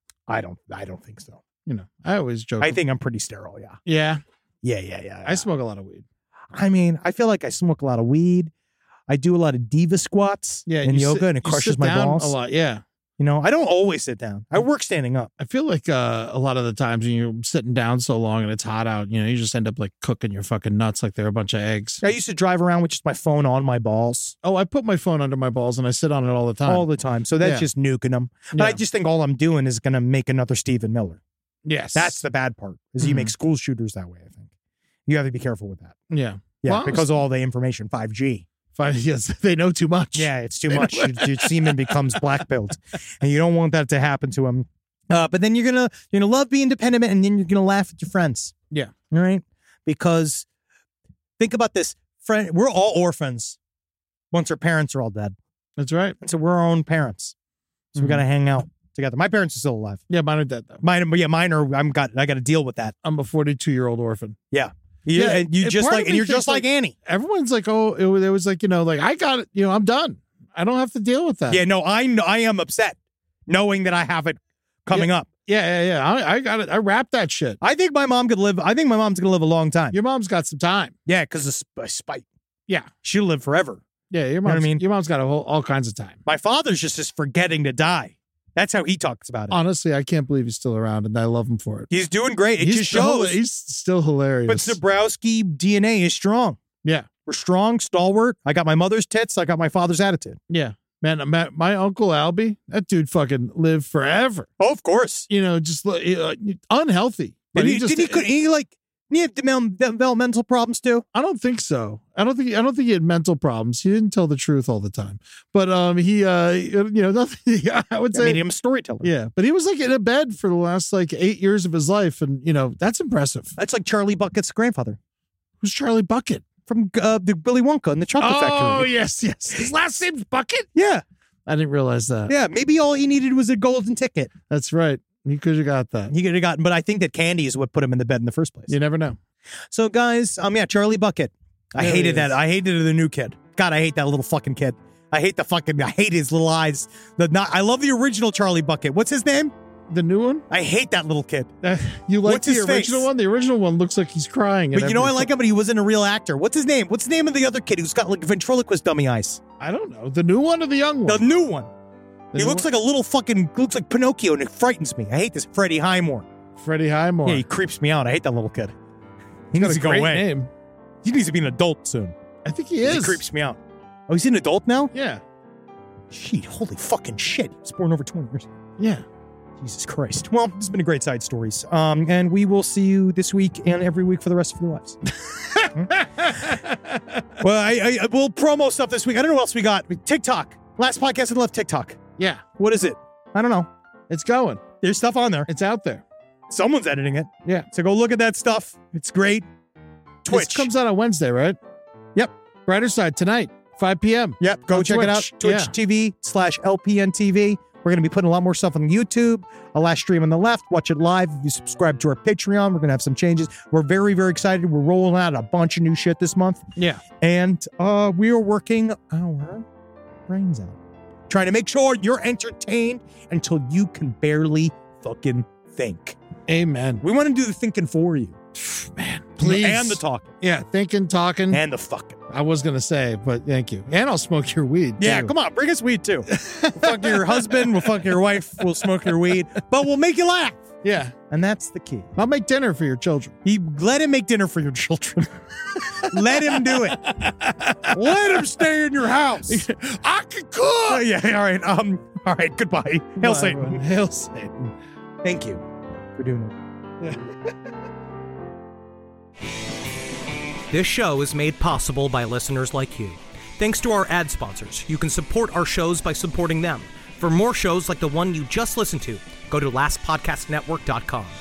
I don't, I don't think so. You know, I always joke. I think I'm pretty sterile. Yeah. Yeah. Yeah, yeah, yeah. I smoke a lot of weed. I mean, I feel like I smoke a lot of weed. I do a lot of diva squats Yeah. in you yoga, sit- and it you crushes sit my down balls. a lot. Yeah. You know, I don't always sit down. I work standing up. I feel like uh, a lot of the times when you're sitting down so long and it's hot out, you know, you just end up like cooking your fucking nuts like they're a bunch of eggs. I used to drive around with just my phone on my balls Oh, I put my phone under my balls and I sit on it all the time. all the time. So that's Yeah. just nuking them. But Yeah. I just think all I'm doing is going to make another Stephen Miller. Yes. That's the bad part, is you Mhm. make school shooters that way, I think. You have to be careful with that. Yeah. Yeah, Well, because of all the information, five G. Fine. Yes. They know too much. Yeah, it's too much. Your, your semen becomes black-pilled, and you don't want that to happen to him. Uh, but then you're gonna you're gonna love being dependent, and then you're gonna laugh at your friends. Yeah. All right. Because think about this, friend. We're all orphans once our parents are all dead, That's right. and so we're our own parents. So we Mhm. gotta hang out together. My parents are still alive. Yeah. Mine are dead though. Mine, yeah, mine are. I'm got. I got to deal with that. I'm a forty-two year old orphan. Yeah. You, Yeah, and you and just part like, of and me you're thinks, just like, like- Annie. Everyone's like, oh, it was, it was like, you know, like I got it. You know, I'm done. I don't have to deal with that. Yeah, no, I know, I am upset knowing that I have it coming up. Yeah. Yeah. Yeah. I, I got it. I wrapped that shit. I think my mom could live. I think my mom's gonna live a long time. Your mom's got some time. Yeah, because of sp- spite. Yeah. She'll live forever. Yeah. Your know what I mom's, mean? your mom's got a whole, all kinds of time. My father's just is forgetting to die. That's how he talks about it. Honestly, I can't believe he's still around, and I love him for it. He's doing great. It he's just still, shows. he's still hilarious. But Zabrowski D N A is strong. yeah, We're strong, stalwart. I got my mother's tits. I got my father's attitude. yeah, man. My, my uncle Albie, that dude fucking lived forever. Oh, of course. You know, just uh, unhealthy. But Did he, he just did he, could he like, he have devel- developmental problems too? I don't think so. I don't think I don't think he had mental problems. He didn't tell the truth all the time. But um, he uh, you know, nothing. I would I say, mean, I'm a storyteller. yeah. But he was like in a bed for the last like eight years of his life, and you know that's impressive. That's like Charlie Bucket's grandfather Who's Charlie Bucket? from uh, the Willy Wonka and the Chocolate Oh Factory. yes, yes. His last name's Bucket. Yeah, I didn't realize that. yeah. Maybe all he needed was a golden ticket. That's right. He could have got that. He could have gotten, but I think that candy is what put him in the bed in the first place. You never know. So, guys, um, yeah, Charlie Bucket. I There he hated that. is. I hated the new kid. God, I hate that little fucking kid. I hate the fucking. I hate his little eyes. The not. I love the original Charlie Bucket. What's his name? The new one? I hate that little kid. Uh, you like What's the his original face? one? The original one looks like he's crying. But in you know, I every like him, but he wasn't a real actor. What's his name? What's the name of the other kid who's got like ventriloquist dummy eyes? I don't know. The new one or the young The one? new one. The he new looks one? like a little fucking. Looks like Pinocchio, and it frightens me. I hate this Freddie Highmore. Freddie Highmore. Yeah, he creeps me out. I hate that little kid. He He's got needs a to go great away. name. He needs to be an adult soon. I think he He is. creeps me out. Oh, he's an adult now? Yeah. Shit, holy fucking shit. He was born over twenty years ago. Yeah. Jesus Christ. Well, this has been a great side stories. Um, and we will see you this week and every week for the rest of your lives. Well, I, I we'll promo stuff this week. I don't know what else we got. TikTok. Last podcast I left TikTok. Yeah. What is it? I don't know. It's going. There's stuff on there. It's out there. Someone's editing it. Yeah. So go look at that stuff. It's great. Twitch. This comes out on Wednesday, right? Yep. Brighter Side tonight, five p.m. Yep. Go on check it out. Twitch. Twitch Yeah. T V slash L P N T V. We're going to be putting a lot more stuff on YouTube. A last stream on the left. Watch it live. If you subscribe to our Patreon, we're going to have some changes. We're very, very excited. We're rolling out a bunch of new shit this month. Yeah. And uh, we are working our brains out. Trying to make sure you're entertained until you can barely fucking think. Amen. We want to do the thinking for you. Man, please. And the talking. Yeah, thinking, talking. And the fucking. I was going to say, but thank you. And I'll smoke your weed, Yeah, too. come on. Bring us weed, too. We'll fuck your husband. We'll fuck your wife. We'll smoke your weed. But we'll make you laugh. Yeah. And that's the key. I'll make dinner for your children. He let him make dinner for your children. Let him do it. Let him stay in your house. I can cook. Oh, yeah, all right. Um, all right, goodbye. Hail Bye, Satan. everyone. Hail Satan. Thank you for doing it. This show is made possible by listeners like you. Thanks to our ad sponsors, you can support our shows by supporting them. For more shows like the one you just listened to, go to last podcast network dot com.